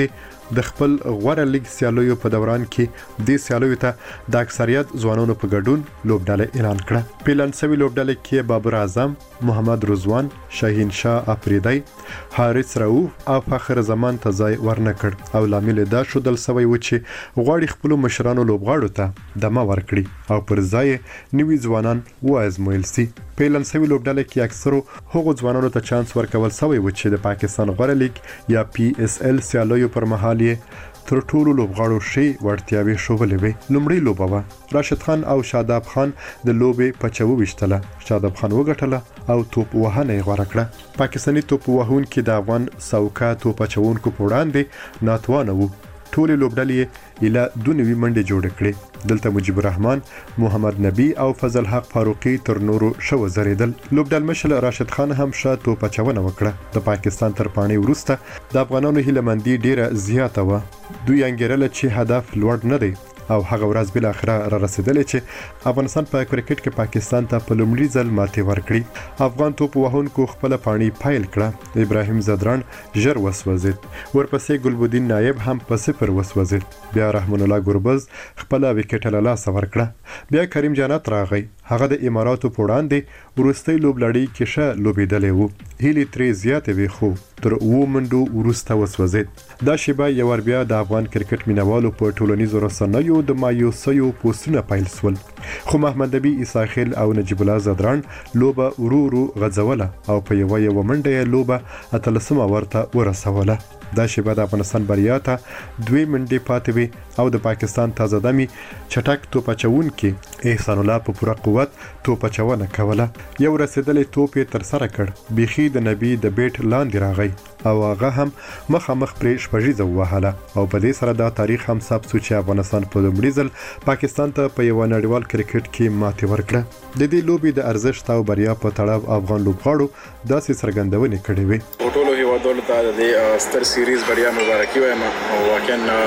د خپل غوړه لیګ سیالیو په دوران کې د سیالیو ته د اکثریت ځوانانو په ګډون لوبډله اعلان کړه. پیلان سوي لوبډله کې بابر اعظم، محمد رضوان، شاهین شاه افریدی، حارث رؤوف او فخر زمان ته ځای ورنکړ او لامل دا شودل سوی و چې غواړي خپل مشرانو لوبغاړو ته دمه ورکړي او پر ځای نوي ځوانان وازمویل سي. پیلان سوي لوبډله کې اکثرو هغو ځوانانو ته چانس ورکول سوی و چې د پاکستان غوړه لیګ یا پی اس ال سیالیو پر مهال یې تر ټولو لوبغاړو شي وړتیاوي شوولې وي. لومړی لوبه وه راشد خان او شاداب خان د لوبې په چوو وشتله. شاداب خان وګټله او توپ وهنه یې غوړه کړه. پاکستاني توپ وهونکي د افغان سوکا توپ اچوونکو په وړاندې ناتوانه وو. ټولې لوبډلې اله دوه نوي منډې جوړ کړې. دلته مجيب الرحمن، محمد نبی او فضل حق فاروقي تر نورو شو زریدل. لوبډل مشل راشد خان هم شاه توپ اچونه وکړه. د پاکستان تر پاڼې وروسته د افغانانو هیلمندي ډیره زیاته و. دوی انګیرل چې هدف لوړ نه دی او هغه ورځ بل اخره را رسیدلې چې افغانستان په کرکټ کې پاکستان ته په لومړي ځل ماتې ورکړي. افغان توپ وهونکو خپل پاڼي پایل کړه. ابراهیم زدران ژر وسوځید، ورپسې ګلبدین نایب هم په صفر وسوځید. بیا رحمان الله ګربز خپل وکټ له لاسه ورکړه. بیا کریم جنت راغی، هغه د اماراتو په وړاندې ورستۍ لوبلړۍ کې ښه لوبېدلی و. هیلې ترې زیاتې وې خو تر اوو منډو وروسته وسوځید. دا شیبه یو ور بیا د افغان کرکټ مینوالو په ټولنیزو رسنیو د مایوسیو پوسټونه پیل سول. خو محمد نبی عیسی خیل او نجیب الله زدران لوبه ورو ورو غځوله او په یوه یوه منډه یې لوبه اتلسمه ورته ورسوله. دا شیبه د افغانستان بریا ته دوی منډې پاتې وي او د پاکستان تازه دمي چټک توپ اچوونکي احسان الله په پوره قوت توپ اچونه کوله. یو رسیدلې توپ یې تر سره کړ، بیخي د نبی د بیټ لاندې راغی او هغه هم مخامخ پرې شپږیزه ووهله او په دې سره دا تاریخ هم ثبت شو چې افغانستان په لومړي ځل پاکستان ته په یو نړیوال کرکټ کې ماتې ورکړه. د دې لوبې د ارزښت او بریا په تړاو افغان لوبغاړو داسې څرګندونې کړې وې. ټولو هیوادوالو ته د ستر سیریز بریا مبارکي وایم او واقعا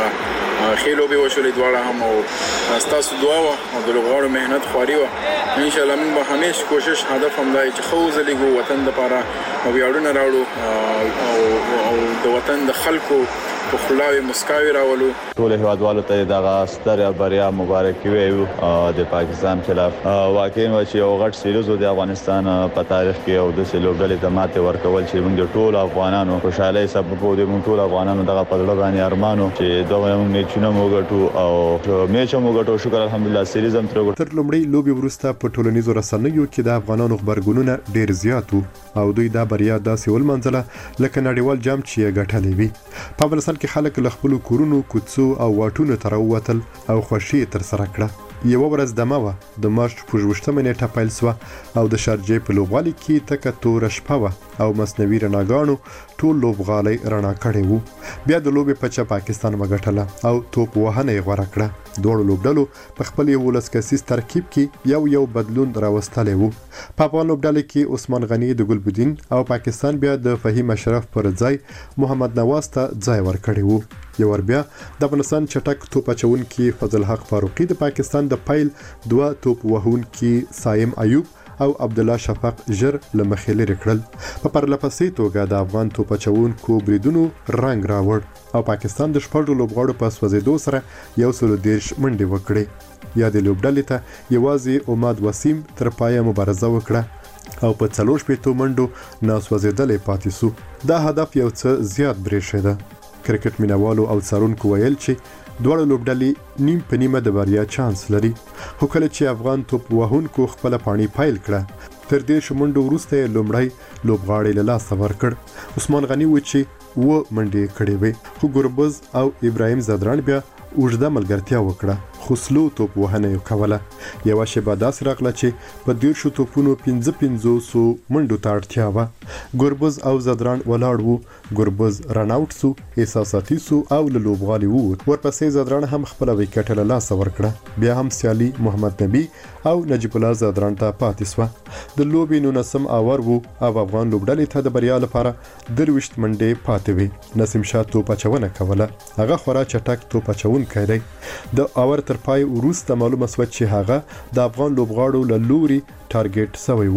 ښې لوبې وشولې دواړه هم او ستاسو دعا وه او د لوبغاړو محنت خواري وه. انشاءالله موږ به همیش کوشش هدف همدا وي چې ښه وځلیږو، وطن دپاره ویاړونه راوړو او د وطن د خلکو په خلاوي مسکاوي راولو. ټول هیوادوالو ته دغه ستر بریا مبارکي وایو د پاکستان خلاف. واقعي چې یو غټ سیریز د افغانستان په تاریخ کې او د سلوګلې د ماته ورکول چې موږ ټول افغانانو خوشاله سبب وو. موږ ټول افغانانو دغه په لړ باندې ارمانو چې دوه موږ نه چونه موږ او میچ موږ ټول شکر الحمدلله سیریز هم تر تر لومړی لوبي ورسته په ټولنیزو رسنیو کې د افغانانو خبرګونونه ډیر زیات وو او دوی دا بریا داسې ولمنځله لکه نړیوال جام چې یې ګټلې وي. په افغانستان کې خلک له خپل کورونو، کوڅو او واټونو ته راووتل او خوښي تر سره کړه. یو ورځ دمه وه، د مارچ په شپږمه نیټه پیل سوه او د شارجې په لوبغالي کې تکه توره شپه وه او مصنوعي رڼاګانو ټول لوبغالی رڼا کړی وو. بیا د لوبې پچه پاکستان وګټله او توپ وهنه یې غوره کړه. دواړو لوبډلو په خپل یولس کسیز ترکیب کې یو یو بدلون راوستلی وو. په افغان لوبډلې کې عثمان غني د ګلبدین او پاکستان بیا د فهیم اشرف پر ځای محمد نواز ته ځای ورکړی وو. یو ور بیا د افغانستان چټک توپ اچوونکي فضل حق فاروقي د پاکستان د پیل دوه توپ وهونکي سایم ایوب او عبد الله شفق ژر له مخې لرې کړل. په پرلپسې توګه د افغان توپ اچوونکو بریدونو رنګ راوړ او پاکستان د شپږو لوبغاړو په سوځېدو سره یو سل دېرش منډې وکړې. یا د لوبډلې ته یوازې اماد وسیم تر پایه مبارزه وکړه او په څلور شپېتو منډو ناسوځېدلی پاتې سو. دا هدف یو څه زیات برېښېده. کرکټ مینوالو او څارونکو ویل چې دواړه لوبډلې نیم په نیمه د بریا چانس لري. خو کله چې افغان توپ وهونکو خپله پاڼي پیل کړه تر دېرش منډو وروسته یې لومړی لوبغاړی له لاسه ورکړ. عثمان غني و چې اووه منډې کړې وې خو ګربز او ابراهیم زدران بیا اوږده ملګرتیا وکړه خو سلو توپ وهنه یې کوله. یوه شیبه داسې راغله چې په دیرشو توپونو پنځه پنځوسو منډو ته اړتیا وه. ګربز او زدران ولاړ وو. ګربز رن آوټ سو، احساساتي سو او له لوبغالي ووت. ورپسې زدران هم خپله ویکټ له لاسه ورکړه. بیا هم سیالي محمد نبی او نجیب الله زدران ته پاتې سوه. د لوبې نولسم اوور وو او افغان لوبډلې ته د بریا لپاره درویشت منډې پاتې وې. نسیم شاه توپ اچونه کوله. هغه خورا چټک توپ اچونکی دی. د اور تر پای وروسته معلومه شوه چې هغه د افغان لوبغاړو له لوري ټارګټ شوی وو.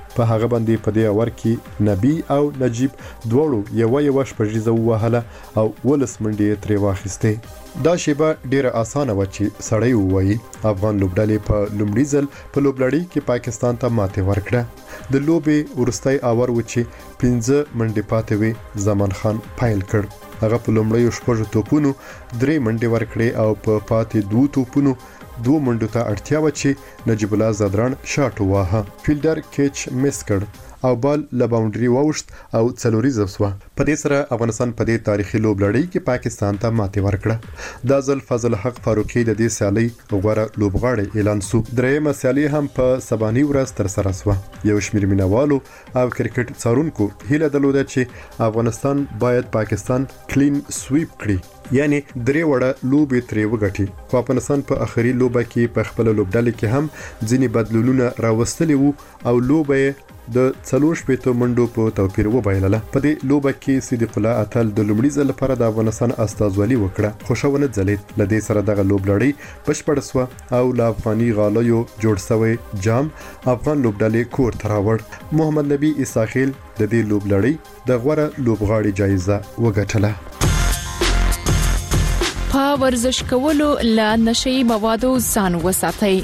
په هغه باندې په دې اور کې نبی او نجیب دواړو یو یو شپږیزه وهله او ولس منډې ترې واخیسته. دا شیبه ډیره اسانه و چې سړی ووایي افغان لوبډلې په لومړي ځل په لوبلړۍ کې پاکستان ته ماتې ورکړه. د لوبې ورستۍ اور و چې پنځه منډې پاتې وي زمان خان پایل کړ. هغه په لومړیو شپږو توپونو درې منډې ورکړې او په پاتې دوه توپونو دوه منډو ته اړتیا و چې نجیب الله زدران شاټ وواهه. فیلډر کیچ مس کړ او بال له باونډري واوښت او څلوریزه شوه. په دې سره افغانستان په دې تاریخي لوبلړۍ کې پاکستان ته ماتې ورکړه. دا ځل فضل حق فاروقي د دې سیالۍ غوره لوبغاړی اعلان شو. درېیمه سیالي هم په سباني ورځ ترسره شوه. یو شمېر مینوالو او کرکټ څارونکو هیله درلوده چې افغانستان باید پاکستان کلین سویپ کړي، یعنی درې وړه لوبې ترې وګټي. خو افغانستان په اخري لوبه کې په خپل لوبډلې کې هم ځینې بدلونونه راوستلي وو او لوبه د څلور شپېتو منډو په توپیر وبایلله. په دې لوبه کې صدیق الله اتل د لومړي ځل لپاره د افغانستان استازولي وکړه، خو ښه ونه ځلید. له دې سره دغه لوبلړۍ بشپړه سوه او له افغاني غالیو جوړ شوی جام افغان لوبډلې کور ته راوړ. محمد نبی اساخیل د دې لوبلړۍ د غوره لوبغاړي جایزه وګټله. په ورزش کولو له نشئی موادو ځان وساتئ.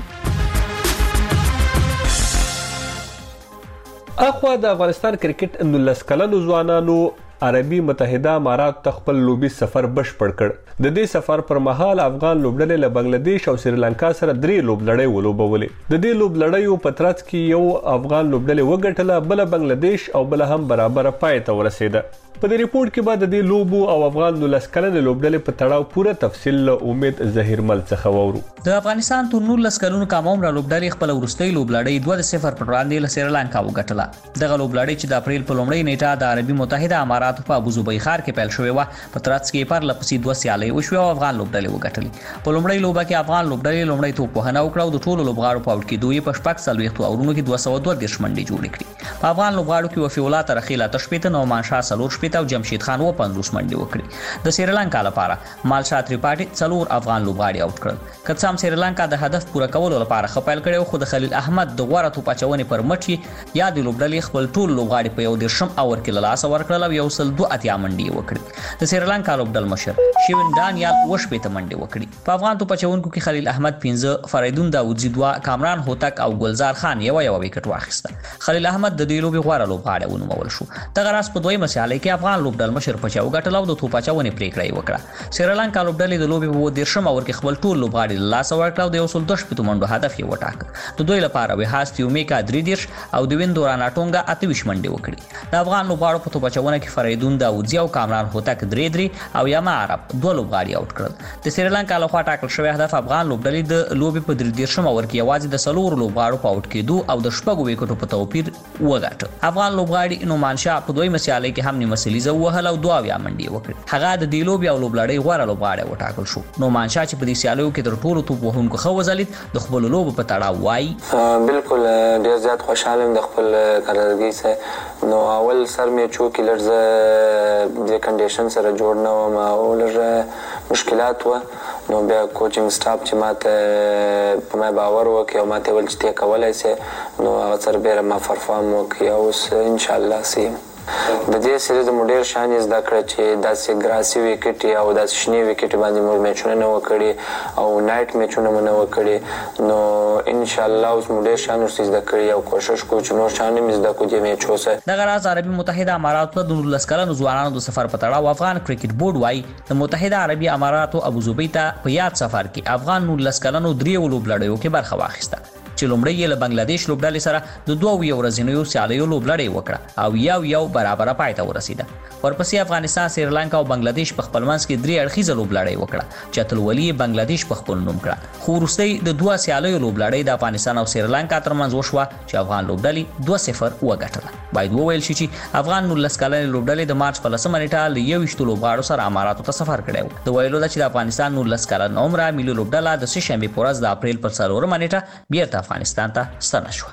اخوا د افغانستان کرکټ نولس کلنو ځوانانو عربي متحده امارات ته خپل لوبي سفر بشپړ کړ. د دې سفر پر مهال افغان لوبډلې له بنگلاديش او سریلانکا سره درې لوبلړۍ ولوبولې. د دې لوبلړیو په ترڅ کې یو افغان لوبډلې وګټله، بل بنگلاديش او بل هم برابر پای ته ورسېده. په دې ریپورت کې بعد د لوبو او افغان نولس کلن لوبډلې په تړاو پوره تفصیل له امید ظهیرمل څخه وورو. د افغانستان تر نولس کلونو کم عمر لوبډلې خپل ورستۍ لوبلړۍ دوه صفر پر وړاندې له سریلانکا وګټله. دغه لوبلړۍ چې د اپریل په لومړۍ نیټه د عربي متحده امارات په ابوظبي ښار کې پیل شوې و، په ترڅ کې پر لپسې دوه سیالۍ وشوې او افغان لوبډلې وګټلې. په لومړۍ لوبه کې افغان لوبډلې لومړی توپ وهنه وکړه او د ټولو لوبغاړو په اوټ کې دوی په شپږ څلوېښتو اورونو کې دوه سوه دوه دېرش منډې جوړې کړې. په افغان لوبغاړو کې وفي الله ترخیل اته شپېته، نعمان شاه څلور شپېته او جمشید خان پنځوس منډې وکړې. د سریلانکا لپاره مالشا تریپاټي څلور افغان لوبغاړي اوټ کړل. که څه هم سریلانکا د هدف پوره کولو لپاره ښه پیل کړی، خو د خلیل احمد د غوره توپ اچونې پر مټ یې یا د لوبډلې خپل ټول لوبغاړي په یو دېرشم اوور کې له لاسه ورکړل او یو سل دوه اتیا منډې وکړې. د سریلانکا لوبډل مشر شیون ډانیال اوه شپېته منډې وکړې. په افغان توپ اچونکو کې خلیل احمد پنځه، فریدون داودزي دوه، کامران هوتک او ګلزار خان یو یو وکټ واخیسته. خلیل احمد د دې لوبې غوره لوبغاړی ونومول شو. دغه راز په دویمه سیالۍ کې افغان لوبډل مشر پچاو ګټل او د توپ اچونې پریکړه وکړه. سریلانکا لوبډلې د لوبې په دېرشم اوور کې خپل ټول لوبغاړي له لاسه ورکړل او د یو سل دوه شپېتو منډو هدف یې وټاکه. د دوی لپاره وهاس تیومیکا درې دېرش او د ویندو راناټونګا اته ویشت منډې وکړې. د افغان لوبغاړو په توپ اچونه کې فریدون داودزي او کامران هوتک درې درې او یما عرب دوه لوبغاړي اوټ کړل. د سریلانکا لخوا ټاکل شوی هدف افغان لوبډلې د لوبې په درې دېرشم اوور کې یوازې د څلورو لوبغاړو په اوټ کېدو او د شپږو وکټو په توپیر وګټه. افغان لوبغاړي نعمان شاه په دویمه سیالۍ کې هم نیمه سلیزه ووهله او دوه اویا منډې وکړې. هغه د دې لوبې او لوبلړۍ غوره لوبغاړی وټاکل شو. نعمان شاه چې په دې سیالیو کې تر ټولو توپ وهونکو ښه وځلید، د خپلو لوبو په تړاو وایي: بالکل ډېر زیات خوشحاله یم د خپل کارکردګۍ سره. نو اول سر مې چو کې لږ زه د کنډیشن سره جوړ نه وم او لږ مشکلات وه. نو بیا کوچینګ سټاف چې ماته په ما باور وکړي او ماته ویل چې ته کولی سې، نو هغه سره بیا ما پرفارم وکړي او اوس انشاءالله ښه یم. د دې سیریز مو ډېر شیان یې زده کړه چې داسې ګراسي ویکټې او داسې شنې ویکټې باندې مو میچونه نه وکړي او نایټ میچونه مو نه وکړي. نو انشاءالله اوس مو ډېر شیان ورسې زده کړي او کوشش کوو چې نور شیان هم زده کړو دې میچو سره. دغه راز عربي متحده اماراتو ته د نولس کلنو ځوانانو د سفر په تړاو افغان کرکټ بورډ وایي د متحده عربي اماراتو ابوظبي ته په یاد سفر کې افغان نولس کلنو دریو لوبلړیو کې برخه واخیسته، چې لومړی یې له بنگلاديش لوبډلې سره د دوه یو ورځنیو سیالیو لوبلړۍ وکړه او یو یو برابر پای ته ورسیده. ورپسې افغانستان، سریلانکا او بنگلاديش په خپل منځ کې درې اړخیزه لوبلړۍ وکړه چې اتلولي بنگلاديش په خپل نوم کړه. خو وروستۍ د دوه سیالیو لوبلړۍ د افغانستان او سریلانکا ترمنځ وشوه چې افغان لوبډلې دوه صفر وګټله. باید وویل شي چې افغان نولس کلنې لوبډلې د مارچ په لسمه نیټه له یوویشتو لوبغاړو سره اماراتو ته سفر کړی و. د ویلو ده چې د افغانستان نولس کلن عمره ملي لوبډله د سه شنبې په ورځ د اپریل پر څلورمه نیټه بیرته افغانستان ته ستنه شوه.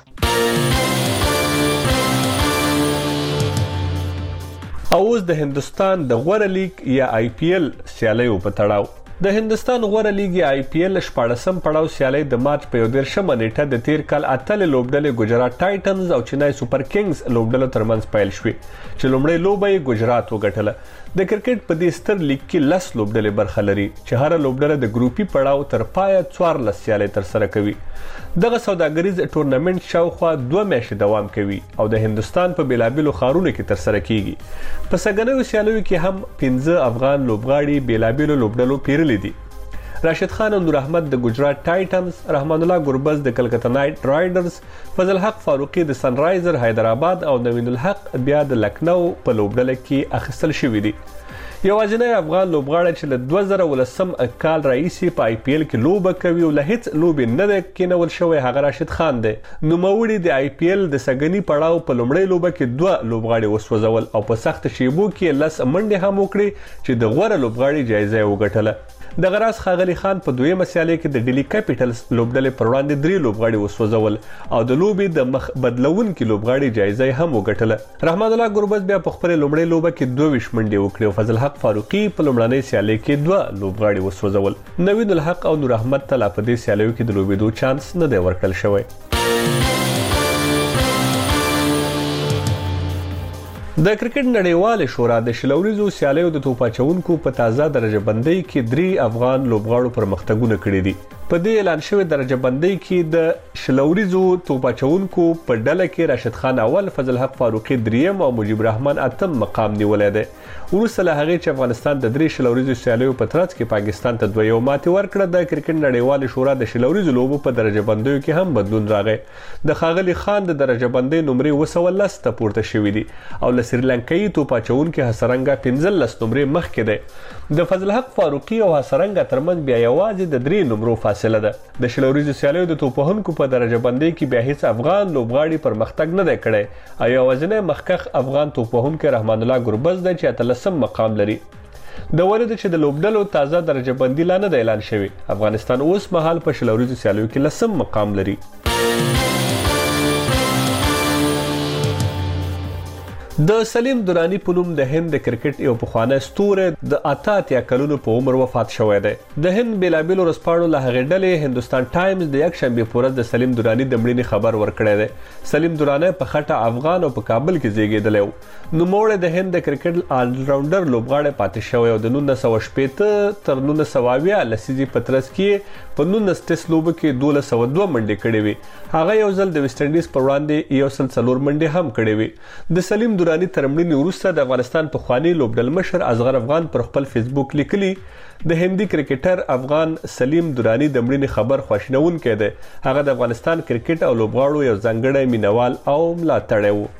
اوس د هندستان د غوره لیگ یا آی پی ایل سیالیو په تړاو د هندستان غوړه لیګي آی پی ایل شپاړسم پړاو سیالي د مارچ په یوولسمه نیټه د تیر کال اتل لوبډلې ګجرات ټایټنز او چنای سوپر کینګز لوبډلو ترمنځ پیل شوې چې لومړی لوبه یې ګجرات وګټله. د کرکټ په دې ستر لیګ کې لس لوبډلې برخه لري چې هر لوبډله د ګروپي پړاو تر پایه څوارلس سیالي ترسره کوي. دغه سوداګریز ټورنمنت شاوخوا دوه میاشتې دوام کوي او د هندستان په بیلابیلو ښارونو کې ترسره کیږي. په سګنیو سیالیو کې هم پنځه افغان لوبغاړي بیلابیلو لوبډلو پیرلي دي. راشد خان او نور احمد د ګجرات ټایټنز، رحمان الله ګربز د کلکته نایټ رایډرز، فضل حق فاروقي د سن رایزر حیدرآباد او نوین الحق بیا د لکنو په لوبډله کې اخیستل شوي دي. یوازینی افغان لوبغاړی چې له دوه زره ولسم کال راهیسې په آی پی ایل کې لوبه کوي او له هیڅ لوبې نه ده کینول شوی هغه راشد خان دی. نوموړي د آی پی ایل د سګنی پړاو په لومړۍ لوبه کې دوه لوبغاړي وسوځول او په سخت شیبو کې لس منډې هم وکړي چې د غوره لوبغاړي جایزه یې وګټله. د غراس خاغلی خان په دویمه سیالي کې د ډیلی کیپټلز لوبډلې پر وړاندې درې لوبغاړي وسوځول او د لوبې د مخ بدلونکي لوبغاړي جایزه هم وګټله. رحمان الله ګربز بیا په خپل لومړۍ لوبه کې دوه ویشت منډې وکړې او فضل حق فاروقي په لومړنۍ سیالي کې دوه لوبغاړي وسوځول. نوین الحق او نور احمد ته لا په دې سیالیو کې د لوبېدو چانس نه دی ورکړل شوی. د کرکټ نړیوال شورا د شلوریزو سیالیو د توپاچونکو په تازه درجه بندۍ کې درې افغان لوبغاړو پرمختګونه کړي دي. په دې اعلان شوی درجه بندۍ کې د شلوریزو توپاچونکو په ډله کې راشد خان اول، فضل حق فاروقي دریم او مجيب الرحمن اتم مقام نیولی دی. وروسته له هغې چې افغانستان د درې شلوریزو سیالیو په ترڅ کې پاکستان ته دوه یو ماتې ورکړه، د کرکټ نړیوال شورا د شلوریزو لوبو په درجه بندیو کې هم بدلون راغی. د ښاغلي خان د درجه بندۍ نمرې اوه سوه لس ته پورته شوي دي او له سریلانکایي توپاچونکي حسرنګه پنځلس نمرې مخکې دی. د فضل حق فاروقي او حسرنګه ترمنځ بیا یوازې د درې نمرو فاصله ده. د شلوریزو سیالیو د توپوهونکو په درجه بندۍ کې بیا هیڅ افغان لوبغاړي پرمختګ نه دی کړی او یوازینی مخکښ افغان توپوهونکی رحمان الله ګربز دی چې اتلسم مقام لري. د ولید چې د لوبډلو تازه درجه بندي لا نه اعلان شوی، افغانستان اوس مهال په شلوریزو سیالیو کې لسم مقام لري. د سلیم درانی په نوم د هند د کرکټ یو پخوانی ستوری د اته اتیا کلونو په عمر وفات شوی دی. د هند بیلابیلو ورځپاڼو له هغې ډلې هندوستان ټایمز د یکشنبې په ورځ د سلیم درانی د مړینې خبر ورکړی دی. سلیم درانی په خټه افغان او په کابل کې زیږېدلی و. نوموړی د هند د کرکټ آلراونډر لوبغاړی پاتې شوی او د نولس سوه شپېته تر نولس سوه اویا لسیزې په ترڅ کې په نولس ټیسټ لوبو کې دولس سوه دوه منډې کړې وې. هغه یو ځل د ویسټ انډیز پر وړاندې یو سل څلور منډې هم کړې وې. د سلیم درانی تر مړینې وروسته د افغانستان پخوانی لوبډل مشر اصغر افغان پر خپل فیسبوک لیکلي د هندي کرکټر افغان سلیم درانی د مړینې خبر خواشینونکی دی. هغه د افغانستان کرکټ او لوبغاړو یو ځانګړی مینوال او ملاتړی و.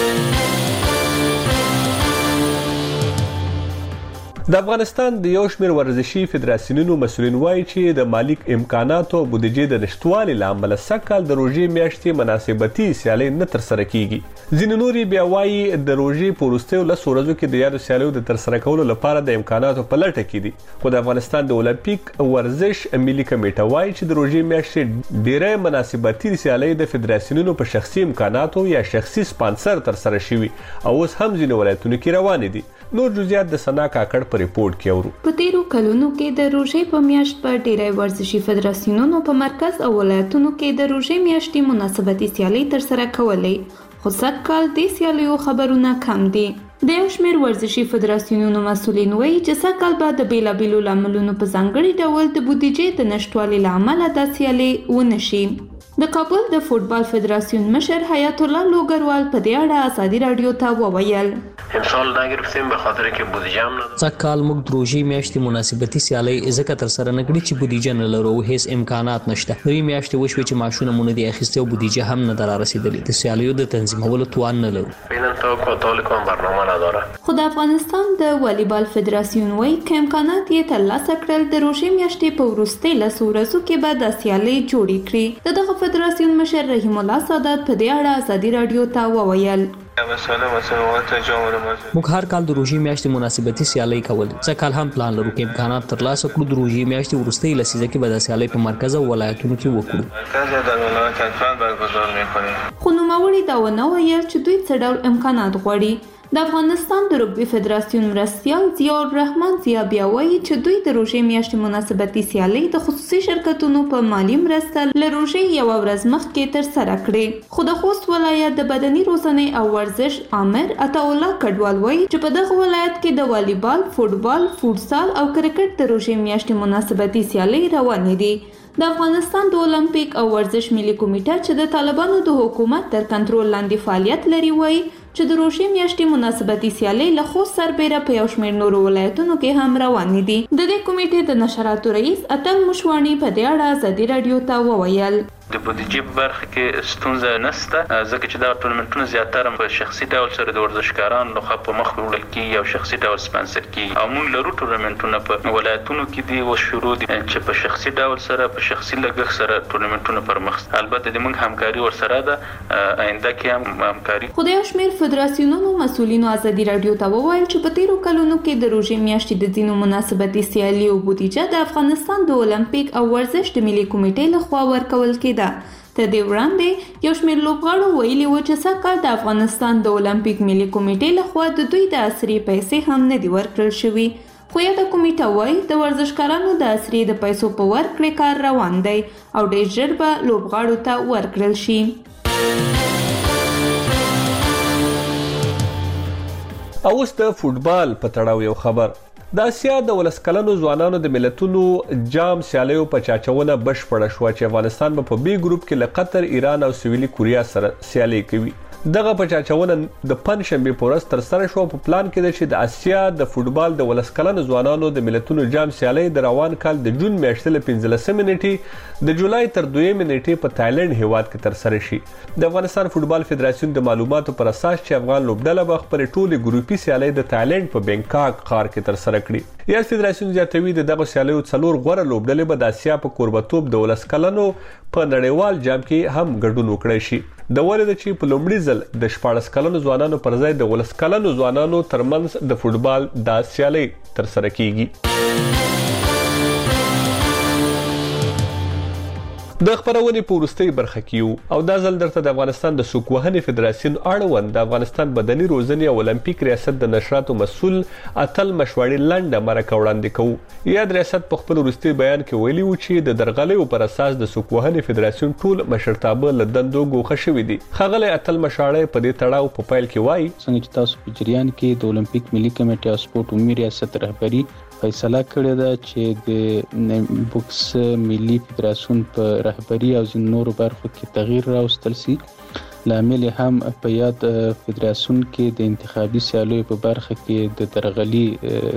د افغانستان د یو شمېر ورزشي فدراسیونونو مسؤلین وایي چې د مالي امکاناتو او بودیجې د نشتوالي له امله سږ کال د روژې میاشتې مناسبتي سیالۍ نه ترسره کیږي. ځینې نور بیا وایي د روژې په وروستیو لسو ورځو کې د یادو سیالیو د ترسره کولو لپاره د امکاناتو په لټه کې دي. خو د افغانستان د اولمپیک ورزش ملي کمیټه وایي چې د روژې میاشتې ډیری مناسبتي سیالۍ د فدراسیونونو په شخصي امکاناتو یا شخصي سپانسر ترسره شوي او اوس هم ځینې ولایتونو کې روانې دي. نور جزئیات د سنا کاکړ په ریپورت کې اورو. په تیرو کلونو کې د روژې په میاشت په ډیری ورزشي فدراسیونونو په مرکز او ولایتونو کې د روژې میاشتې مناسبتي سیالۍ ترسره کولې، خو سږ کال د سیالیو خبرونه کم دي. د یو شمېر ورزشي فدراسیونونو مسؤلین وایي چې سږ کال به د بیلابیلو لاملونو په ځانګړي ډول د بودیجې د نشتوالي له امله دا سیالۍ ونه شي. د کابل د فوټبال فدراسیون مشر حیات الله لوګروال په دې اړه ازادي رادیو ته وویل: امسال نگرفتیم به خاطر که بودجه هم نداریم. سږ کال موږ د روژې میاشتې مناسبتي سیالۍ ځکه ترسره نه کړې چې بودیجه نه لرو او هیڅ امکانات نشته. درې میاشتې وشوې چې معاشونه مو نه دي اخیستي او بودیجه هم نه ده رارسېدلې. د سیالیو د تنظیمولو توان نه لرو. فعلا توقع تولیکم برنامه نداره. خو د افغانستان د والیبال فدراسیون وایي که امکانات یې ترلاسه کړل د روژې میاشتې په وروستۍ لسو ورځو کې به دا سیالۍ جوړې کړي. د دغه فدراسیون مشر رحیم الله سادات په دې اړه ازادي رادیو ته وویل: موږ هر کال د روژې میاشتې مناسبتي سیالۍ کول. څه کال هم پلان لرو چې امکانات ترلاسه کړو د روژې میاشتې وروستۍ لسیزه کې به د سیالۍ په مرکز او ولایتونو کې وکړو. خو نوموړي دا ونه ویل چې دوی څه ډول امکانات غواړي. د افغانستان د رګبي فدراسیون مرستیال ضیاء الرحمن ضیا بیا وایي چې دوی د روژې میاشتې مناسبتي سیالۍ د خصوصي شرکتونو په مالی مرسته له روژې یوه ورځ مخکې ترسره کړې. خو د خوست ولایت د بدني روزنې او ورزش امر عطاالله کډوال وایي چې په دغه ولایت کې د والیبال، فوټبال، فوټسال او کرکټ د روژې میاشتې مناسبتي سیالۍ روانې دي. د افغانستان د اولمپیک او ورزش ملي کمیټه چې د طالبانو د حکومت تر کنټرول لاندې فعالیت لري وایي چې د روژې میاشتې مناسبتي سیالۍ له خوست سربیره په یو شمېر نورو ولایتونو کې هم روانې دي. د دې کمیټې د نشراتو رئیس اتل مشواڼي په دې اړه ازادي راډیو ته وویل د بودیجې په برخه کې ستونزه نشته ځکه چې دا ټورنمنټونه زیاتره په شخصي ډول سره د ورزشکارانو لخوا په مخ وړل کیږي او شخصي ډول سپانسر کیږي او موږ لرو ټورنمنټونه په ولایتونو کې دي او شروع دي چې په شخصي ډول سره په شخصي لګښت سره ټورنمنټونه پر مخ البته د موږ همکاري ورسره ده آینده کې هم همکاري. خدای شمیر فدراسیونونو مسؤلینو ازادي راډیو ته وویل چې په تیرو کلونو کې د روژې میاشتې د ځینو مناسبتي سیالیو بودیجه د افغانستان د اولمپیک او ورزش د ملي کمیټې لخوا ورکول کېده. تر دې وړاندې یو شمېر لوبغاړو ویلي و چې سږکال د افغانستان د اولمپیک ملي کمیټې لخوا د دوی د عصري پیسې هم نه دي ورکړل شوي. خو یاده کمیټه وایي د ورزشکارانو د عصري د پیسو په ورکړې کار روان دی او ډېر ژر به لوبغاړو ته ورکړل شي. اوس د فوټبال په تړاو یو خبر. د اسیا د ولس کلنو ځوانانو د ملتونو جام سیالیو په چاچونه بشپړه شوه چې افغانستان په بي ګروپ کې له قطر، ایران او سویلي کوریا سره سیالي کوي. دغه په چاچونه د پنځشنبه په ورځ تر سره شو. په پلان کې ده چې د اسیا د فوټبال د ولس کلنو ځوانانو د ملتونو جام سیالي د روان کال د جون میاشتې له پنځلسمې نیټې د جولای تر دویمې نیټې په تایلند هیواد کې تر سره شي. د افغانستان فوټبال فدراسیون د معلوماتو پر اساس چې افغان لوبډله به خپل ټولې ګروپي سیالي د تایلند په بینکاک ښار کې تر سره کړي. یا فدراسیون زیاتوي د دغه سیالیو څلور غوره لوبډلې به د اسیا په کوربتوب د ولس کلنو په نړیوال جام کې هم ګډون وکړي شي. د ولې د چې په لومړي ځل د شپاړس کلنو ځوانانو پر ځای د ولس کلنو ځوانانو ترمنځ د فوټبال د سیالۍ تر سره کیږي. د خبرونې په وروستۍ برخه کې یو او دا ځل درته د افغانستان د سوکوهنې فدراسیون اړوند د افغانستان بدني روزنې او اولمپیک ریاست د نشراتو مسؤل اتل مشواڼي لنډه مرکه وړاندې کوو. یاد ریاست په خپل وروستي بیان کې ویلي و چې د درغلیو پر اساس د سوکوهنې فدراسیون ټول مشرتابه له دندو ګوښه شوي دي. ښاغلی اتل مشواڼي په دې تړاو په پیل کې وایي څنګه چې تاسو په جریان کې د اولمپیک ملي کمیټې او سپورت عمومي ریاست رهبری فیصله کړې ده چې د بوکس ملي فدراسیون په رهبری او ځینو نورو برخو کې تغییر راوستل شي. لامل هم په یاد فدراسیون کې د انتخابي سیالیو په برخه کې د درغلي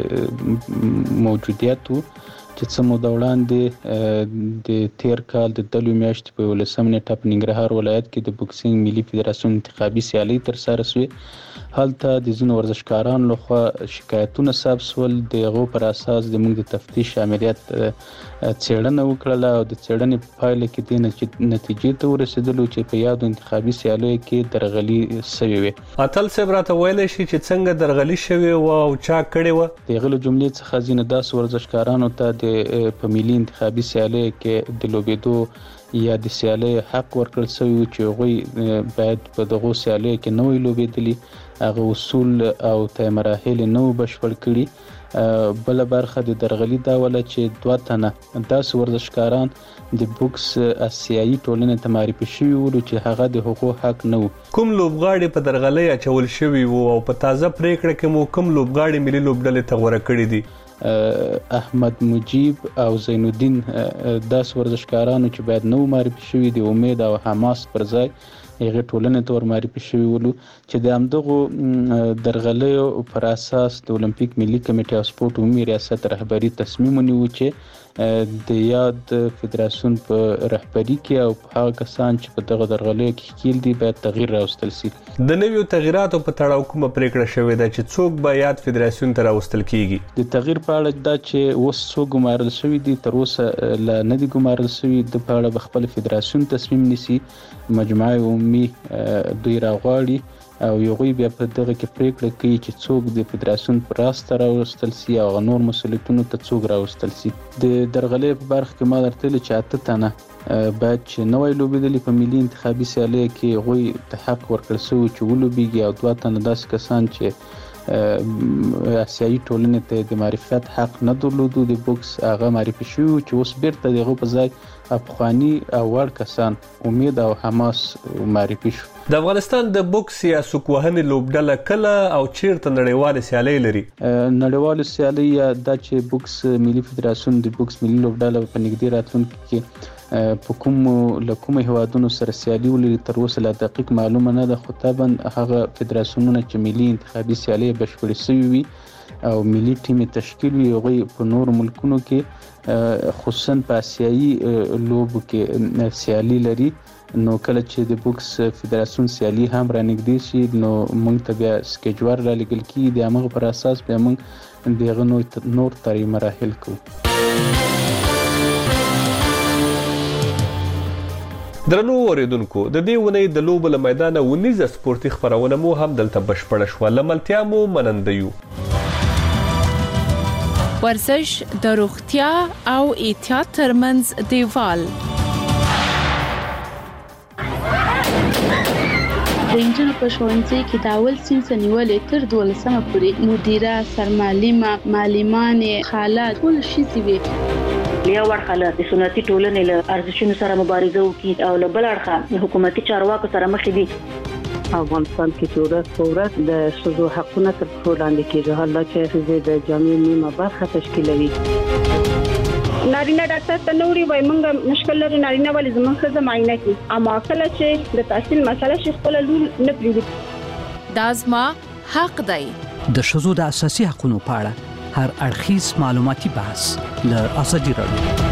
موجودیت وو چې څه موده وړاندې د تیر کال د دلو میاشتې په یولسمه نیټه په ننګرهار ولایت کې د بوکسینګ ملي فدراسیون انتخابي سیالۍ ترسره شوې. هلته د ځینو ورزشکارانو لخوا شکایتونه ثبت شول. د هغو پر اساس زموږ د تفتیش عملیات څېړنه وکړله او د څېړنې په پایله کې دې نتیجې ته ورسېدلو چې په یادو انتخابي سیالیو کې درغلي شوې وې. اتل صاحب راته ویلی شي چې څنګه درغلي شوې وه او چا کړې وه؟ د هغې له جملې څخه ځینې داسې ورزشکارانو ته د په ملي انتخابي سیالیو کې د لوبېدو یا د سیالۍ حق ورکړل شوی و چې هغوی باید په دغو سیالیو کې نه وي لوبېدلي. هغه اصول او طی مراحل نه وو بشپړ کړي. بله برخه د درغلي دا وله چې دوه تنه داسې ورزشکاران د بوکس اسیایي ټولنې ته معرفي شوي ولو چې هغه د هغو حق نه وو. کوم لوبغاړي په درغلۍ اچول شوي وو او په تازه پریکړه کې مو کوم لوبغاړي ملي لوبډلې ته غوره کړي دي؟ احمد مجیب او زین الدین داسې ورزشکارانو چې باید نو معرفي شوي دي امید او حماس پر ځای هغه ټولنې ته ور معرفي شوي ولو چې د همدغو درغلیو پر اساس د اولمپیک ملي کمیټې او سپورت عمومي ریاست رهبری تصمیم ونیو چې د یاد فدراسیون په رهبری کې او په هغه کسان چې په دغه درغلیو کې ښکیل دي باید تغییر راوستل شي. د نویو تغییراتو په تړاو کومه پریکړه شوې ده چې څوک به یاد فدراسیون ته راوستل کیږي؟ د تغییر په اړه دا چې اوس څوک ګمارل شوي دي تر اوسه لا نه دي ګمارل شوي. د په اړه به خپل فدراسیون تصمیم نیسي. مجمع عمومي دوی راغواړي او یوغوی بیا په دغه کې پریکړه کوي چې څوک د فدراسیون پر راسته راوستل سي او نور مسولیتونو ته څوک راوستل سي. د درغلې په برخه کې ما درته ویل چې اته تنه باید چې نوې لوبېدلې په ملي انتخابي سیالۍ کې غوي ته حق ورکړل شوی چې ولوبېږي او دوه تنه داسې کسان چې آسیایي ټولنې ته د معرفت حق نه درلودو د بوکس هغه معرفي شوي چې اوس بیرته دغه په ځای افغاني او وړ کسان امید او حماس معرفي شو. د افغانستان د بوکس یا سوک وهنې لوبډله کله او چیرته نړیواله سیالۍ لري؟ نړیواله سیالۍ یا د چې بوکس ملي فدراسیون د بوکس ملي لوبډله په نږدې راتلونکي کې په کوم لکوم هوادونو سره سیالي ولري تر اوسه لا دقیق معلومه نه ده، خو طبعا هغه فدراسیونونه چې ملي انتخابي سیالۍ بشپړې شوي وي او ملي ټیم تشکیل وي هغوی په نورو ملکونو کې خصوصا په آسیایي لوبو کې سیالي لري. نو کله چې د بوکس فدراسیون سیالي هم رانږدې شي نو موږ ته بیا سکیجوار را لګل کیږي، د هغه پر اساس بیا موږ دغه نور ترې مراحل کوو. درنو اوریدونکو، د دې ونې د لوبو له میدانه ونیزه سپورتي خبرونه مو هم دلته بشپړه شوه. له ملتیا مو مننده یو. ورزش د روغتیا او احتیاط ترمنځ دیوال. د انجنونو په ښوونځي کې د اول صنف نیولې تر دولسمه پورې مدیره، سرمعلمه، معلمانې، خاله ټول ښځې وي. یو اړخه له سنتي ټولنې له ارزښتونو سره مبارزه وکړي او له بل اړخه حکومتي چارواکو سره مخ دي. افغانستان کې چې ورځ په ورځ د ښځو حقونه تر پښو لاندې کېږي، حالا چې ښځې د جامعې نیمه برخه تشکیلوي. نارینه ډاکټر ته نوري وای مونږ مشکل لري، نارینه ولې زموږ ښځه معاینه کوي، اما کله چې د تحصیل مسله شي خپل لور نه پریږدي. دا زما حق دی. د ښځو د اساسي حقوقو په اړه هر اړخیز معلوماتي بحث له ازادي راډیو